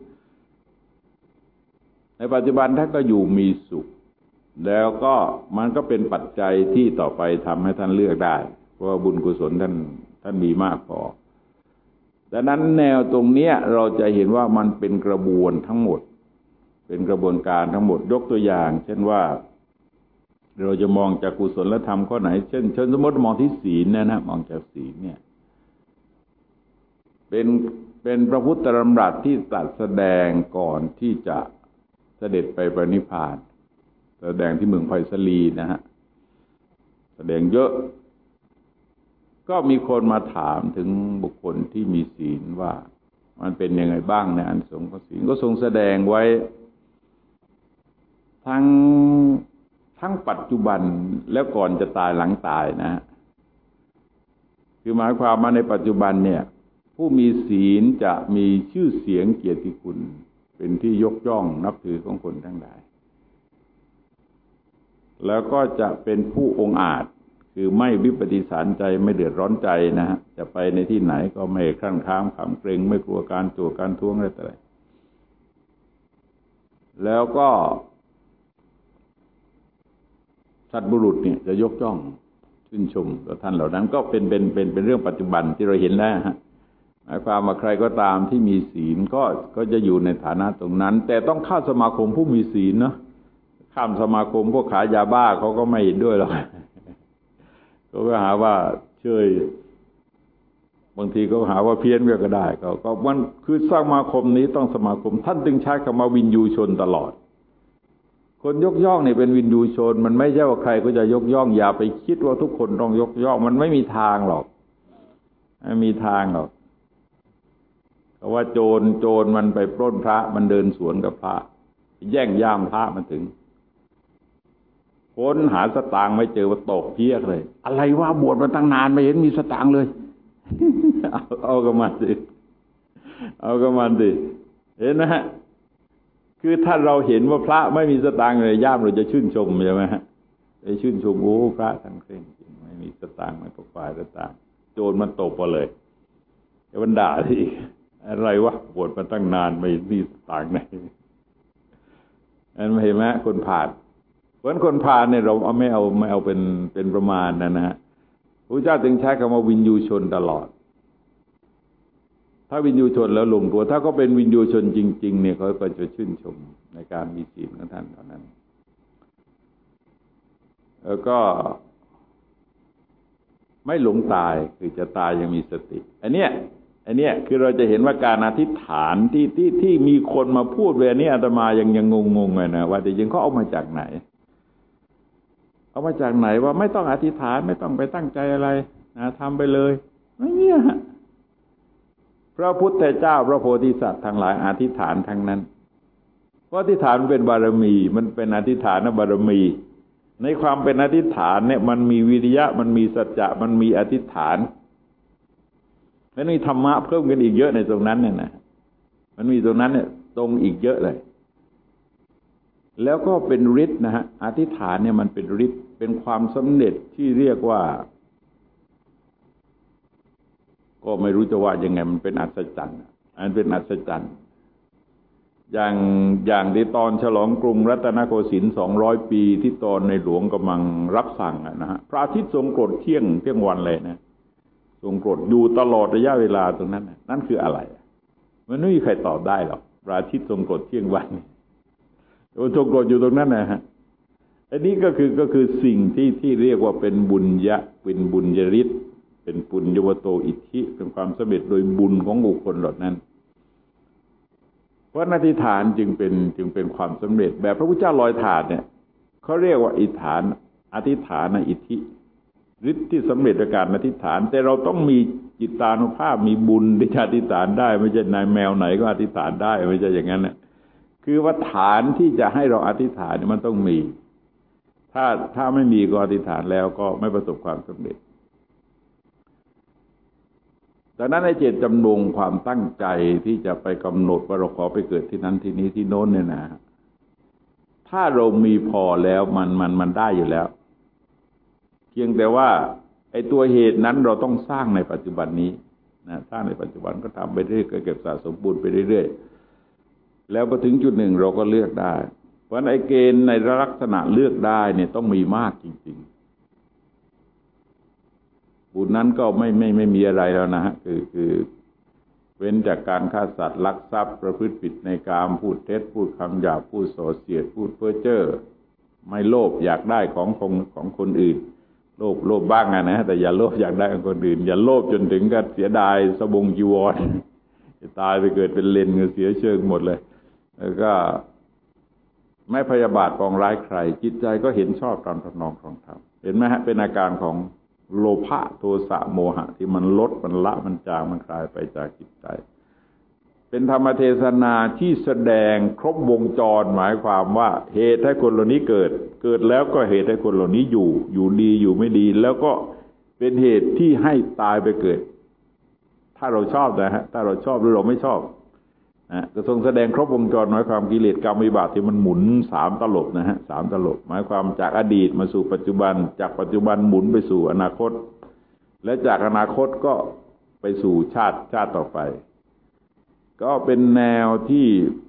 ในปัจจุบันท่านก็อยู่มีสุขแล้วก็มันก็เป็นปัจจัยที่ต่อไปทำให้ท่านเลือกได้เพราะว่าบุญกุศลท่านท่านมีมากพอดังนั้นแนวตรงนี้เราจะเห็นว่ามันเป็นกระบวนทั้งหมดเป็นกระบวนการทั้งหมดยกตัวอย่างเช่นว่าเราจะมองจากกุศลธรรมข้อไหนเช่นเช่นสมมติมองที่ศีลนะนะมองจากศีลเนี่ยเป็นเป็นพระพุทธดำรัสที่ตรัสแสดงก่อนที่จะเสด็จไปปรินิพพานแสดงที่เมืองไผ่สลีนะฮะแสดงเยอะก็มีคนมาถามถึงบุคคลที่มีศีลว่ามันเป็นยังไงบ้างในอานิสงส์ของศีลก็ทรงแสดงไว้ทั้งทั้งปัจจุบันแล้วก่อนจะตายหลังตายนะฮะคือหมายความว่าในปัจจุบันเนี่ยผู้มีศีลจะมีชื่อเสียงเกียรติคุณเป็นที่ยกย่องนับถือของคนทั้งหลายแล้วก็จะเป็นผู้องอาจคือไม่วิปฏิสารใจไม่เดือดร้อนใจนะฮะจะไปในที่ไหนก็ไม่คลั่งค้ามขำเกรงไม่กลัวการโจรการท้วงอะไรต่ออะไรแล้วก็สัตบุรุษเนี่ยจะยกย่องชื่นชมต่อท่านเหล่านั้นก็เป็นเป็นเป็นเป็นเรื่องปัจจุบันที่เราเห็นแล้วฮะหมายความว่าใครก็ตามที่มีศีลก็ก็จะอยู่ในฐานะตรงนั้นแต่ต้องเข้าสมาคมผู้มีศีลเนาะข้ามสมาคมพวกขายยาบ้าเขาก็ไม่เห็นด้วยหรอกเขาก็หาว่าเชยบางทีก็หาว่าเพี้ยนก็ได้ก็ก็มันคือสมาคมนี้ต้องสมาคมท่านจึงใช้คำว่าวินยูชนตลอดคนยกย่องนี่เป็นวินยูชนมันไม่ใช่ว่าใครก็จะยกย่องอย่าไปคิดว่าทุกคนต้องยกย่องมันไม่มีทางหรอกไม่มีทางหรอกเพราะว่าโจรโจรมันไปปล้นพระมันเดินสวนกับพระแย่งย่ามพระมันถึงค้นหาสตางค์ไม่เจอว่าตกเพี้ยเลยอะไรว่าบวชมาตั้งนานไม่เห็นมีสตางค์เลย เอาเอากับมันสิเอากับมันสิเห็นไหมฮะคือถ้าเราเห็นว่าพระไม่มีสตางค์เลยย่ามเราจะชื่นชมใช่ไหมฮะไปชื่นชมโอ้พระท่านเคร่งจริงไม่มีสตางค์ไม่ปกป้ายสตางค์โจรมันตกไปเลยจะมันด่าทีอะไรวะบวชมาตั้งนานไม่มีสตางค์ไหนอันเห็นไหมคนผ่านเพราะคนผ่านเนี่ยเราเอาไม่เอาไม่เอาเป็นเป็นประมาณนะนะฮะพระเจ้าจึงใช้คำว่าวินยูชนตลอดถ้าวินยูชนแล้วลงตัวถ้าก็เป็นวินยูชนจริงๆเนี่ยเขาก็จะชื่นชมในการมีศีลของท่านเท่านั้นแล้วก็ไม่หลงตายคือจะตายยังมีสติอันเนี้ยอันเนี้ยคือเราจะเห็นว่าการอธิษฐานที่ที่ที่มีคนมาพูดเวลานี้อาตมายังยังงงๆเลยนะว่าแต่จริงเขาเอามาจากไหนเอามาจากไหนว่าไม่ต้องอธิษฐานไม่ต้องไปตั้งใจอะไรนะทำไปเลยไม่เนี่ยพระพุทธเจ้าพระโพธิสัตว์ทั้งหลายอธิษฐานทั้งนั้นเพราะอธิษฐานเป็นบารมีมันเป็นอธิษฐานบารมีในความเป็นอธิษฐานเนี่ยมันมีวิริยะมันมีสัจจะมันมีอธิษฐานแล้วมีธรรมะเพิ่มกันอีกเยอะในตรงนั้นเนี่ยนะมันมีตรงนั้นเนี่ยตรงอีกเยอะเลยแล้วก็เป็นฤทธิ์นะฮะอธิษฐานเนี่ยมันเป็นฤทธิ์เป็นความสำเร็จที่เรียกว่าก็ไม่รู้จะว่ายังไงมันเป็นอัศจรรย์อันเป็นอัศจรรย์อย่างอย่างที่ตอนฉลองกรุงรัตนโกสินทร์สองร้อยปีที่ตอนในหลวงกำลังรับสั่งนะฮะพระอาทิตย์ทรงกรดเที่ยงเที่ยงวันเลยนะทรงกรดอยู่ตลอดระยะเวลาตรงนั้นนั่นคืออะไรมันไม่มีใครตอบได้หรอกพระอาทิตย์ทรงกรดเที่ยงวันโอ้ทรงกรดอยู่ตรงนั้นนะฮะอันนี้ก็คือก็คือสิ่งที่ที่เรียกว่าเป็นบุญยะเป็นบุญยฤทธิ์เป็นปุญญวโตอิทธิเป็นความสำเร็จโดยบุญของบุคคลเหล่านั้นเพราะอธิษฐานจึงเป็นจึงเป็นความสำเร็จแบบพระพุทธเจ้าลอยถาดเนี่ยเขาเรียกว่าอิทธานอธิษฐานอิทธิฤทธิ์ที่สำเร็จจากการอธิษฐานแต่เราต้องมีจิตานุภาพมีบุญที่จะอธิษฐานได้ไม่ใช่นายแมวไหนก็อธิษฐานได้ไม่ใช่อย่างนั้นนะคือว่าฐานที่จะให้เราอธิษฐานมันต้องมีถ้าถ้าไม่มีก็อธิษฐานแล้วก็ไม่ประสบความสำเร็จดังนั้นในเจตจำนงความตั้งใจที่จะไปกำหนดว่าเราขอไปเกิดที่นั้นที่นี้ที่โน้นเนี่ยนะถ้าเรามีพอแล้วมันมันมันได้อยู่แล้วเพียงแต่ว่าไอ้ตัวเหตุนั้นเราต้องสร้างในปัจจุบันนี้นะสร้างในปัจจุบันก็ทำไปเรื่อยๆเก็บสะสมบุญไปเรื่อยๆแล้วพอถึงจุดหนึ่งเราก็เลือกได้เพราะไอ้เกณฑ์ในลักษณะเลือกได้เนี่ยต้องมีมากจริงๆบุญนั้นก็ไม่ไม่ไม่มีอะไรแล้วนะฮะคือคือเว้นจากการฆ่าสัตว์ลักทรัพย์ประพฤติผิดในกามพูดเท็จพูดคำหยาบพูดส่อเสียดพูดเพ้อเจ้อไม่โลภอยากได้ของของของคนอื่นโลภโลภบ้างนะแต่อย่าโลภอยากได้ของคนอื่นอย่าโลภจนถึงกับเสียดายสบงจีวรจะตายไปเกิดเป็นเลนก็เสียเชิงหมดเลยแล้วก็ไม่พยาบาทปองร้ายใครจิตใจก็เห็นชอบตามทำนองของธรรมเห็นไหมฮะเป็นอาการของโลภะโทสะโมหะที่มันลดมันละมันจางมันคลายไปจากจิตใจเป็นธรรมเทศนาที่แสดงครบวงจรหมายความว่าเหตุให้คนเหล่านี้เกิดเกิดแล้วก็เหตุให้คนเหล่านี้อยู่อยู่ดีอยู่ไม่ดีแล้วก็เป็นเหตุที่ให้ตายไปเกิดถ้าเราชอบนะฮะถ้าเราชอบหรือเราไม่ชอบนะก็ทรงแสดงครบวงจรหมายความกิเลสกรรมวิบากที่มันหมุนสามตลบนะฮะสามตลบหมายความจากอดีตมาสู่ปัจจุบันจากปัจจุบันหมุนไปสู่อนาคตและจากอนาคตก็ไปสู่ชาติชาติต่อไปก็เป็นแนวที่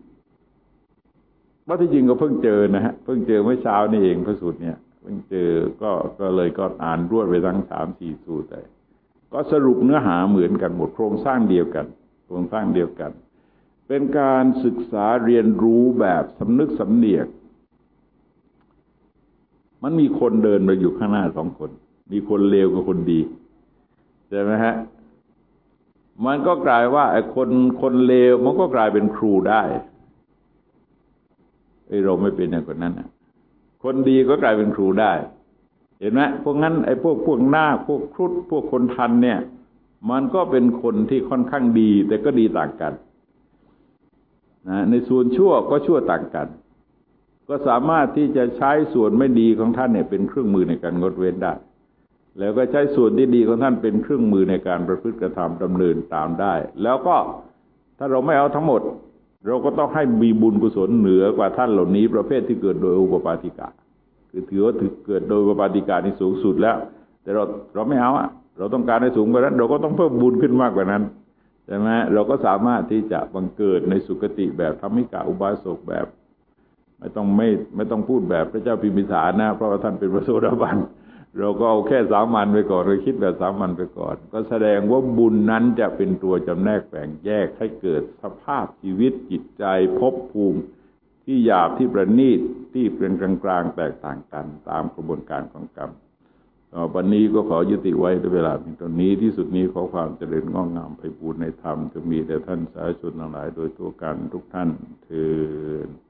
ว่าที่จริงก็เพิ่งเจอนะฮะเพิ่งเจอเมื่อเช้านี่เองพระสูตรเนี่ยเพิ่งเจอก็ก็เลยก็อ่านรวดไปทั้งสามสี่สูตรเลยก็สรุปเนื้อหาเหมือนกันหมดโครงสร้างเดียวกันโครงสร้างเดียวกันเป็นการศึกษาเรียนรู้แบบสำนึกสำเนียกมันมีคนเดินมาอยู่ข้างหน้าสองคนมีคนเลวกับคนดีใช่ไหมฮะมันก็กลายว่าไอ้คนคนเลวมันก็กลายเป็นครูได้ไอ้เราไม่เป็นอย่างคนนั้นนะคนดีก็กลายเป็นครูได้เห็นไหมพวกนั้นไอ้พวกพวกหน้าพวกครุฑพวกคนทันเนี่ยมันก็เป็นคนที่ค่อนข้างดีแต่ก็ดีต่างกันนะในส่วนชั่วก็ชั่วต่างกันก็สามารถที่จะใช้ส่วนไม่ดีของท่านเนี่ยเป็นเครื่องมือในการงดเว้นได้แล้วก็ใช้ส่วนที่ดีของท่านเป็นเครื่องมือในการประพฤติกระทำดำเนินตามได้แล้วก็ถ้าเราไม่เอาทั้งหมดเราก็ต้องให้มีบุญกุศลเหนือกว่าท่านเหล่านี้ประเภทที่เกิดโดยอุปปาติกะคือถือว่าถือเกิดโดยอุปปาติกะนี่สูงสุดแล้วแต่เราเราไม่เอาอะเราต้องการให้สูงกว่านั้นเราก็ต้องเพิ่มบุญขึ้นมากกว่านั้นใช่ไหมเราก็สามารถที่จะบังเกิดในสุคติแบบธรรมิกะอุบาสกแบบไม่ต้องไม่ไม่ต้องพูดแบบพระเจ้าพิมพิสารนะเพราะว่าท่านเป็นพระโสดาบันเราก็เอาแค่สามัญไปก่อนเราคิดแบบสามัญไปก่อนก็แสดงว่าบุญนั้นจะเป็นตัวจำแนกแบ่งแยกให้เกิดสภาพชีวิตจิตใจภพภูมิที่หยาบที่ประณีตที่เป็นกลางๆแตกต่างกันตามกระบวนการของกรรมวันนี้ก็ขอยุติไว้ด้วยเวลาเพียงเท่านี้ที่สุดนี้ขอความเจริญงอกงามไพบูลย์ในธรรมจะมีแด่ท่านสาธุชนทั้งหลายโดยทั่วกันทุกท่านเทอญ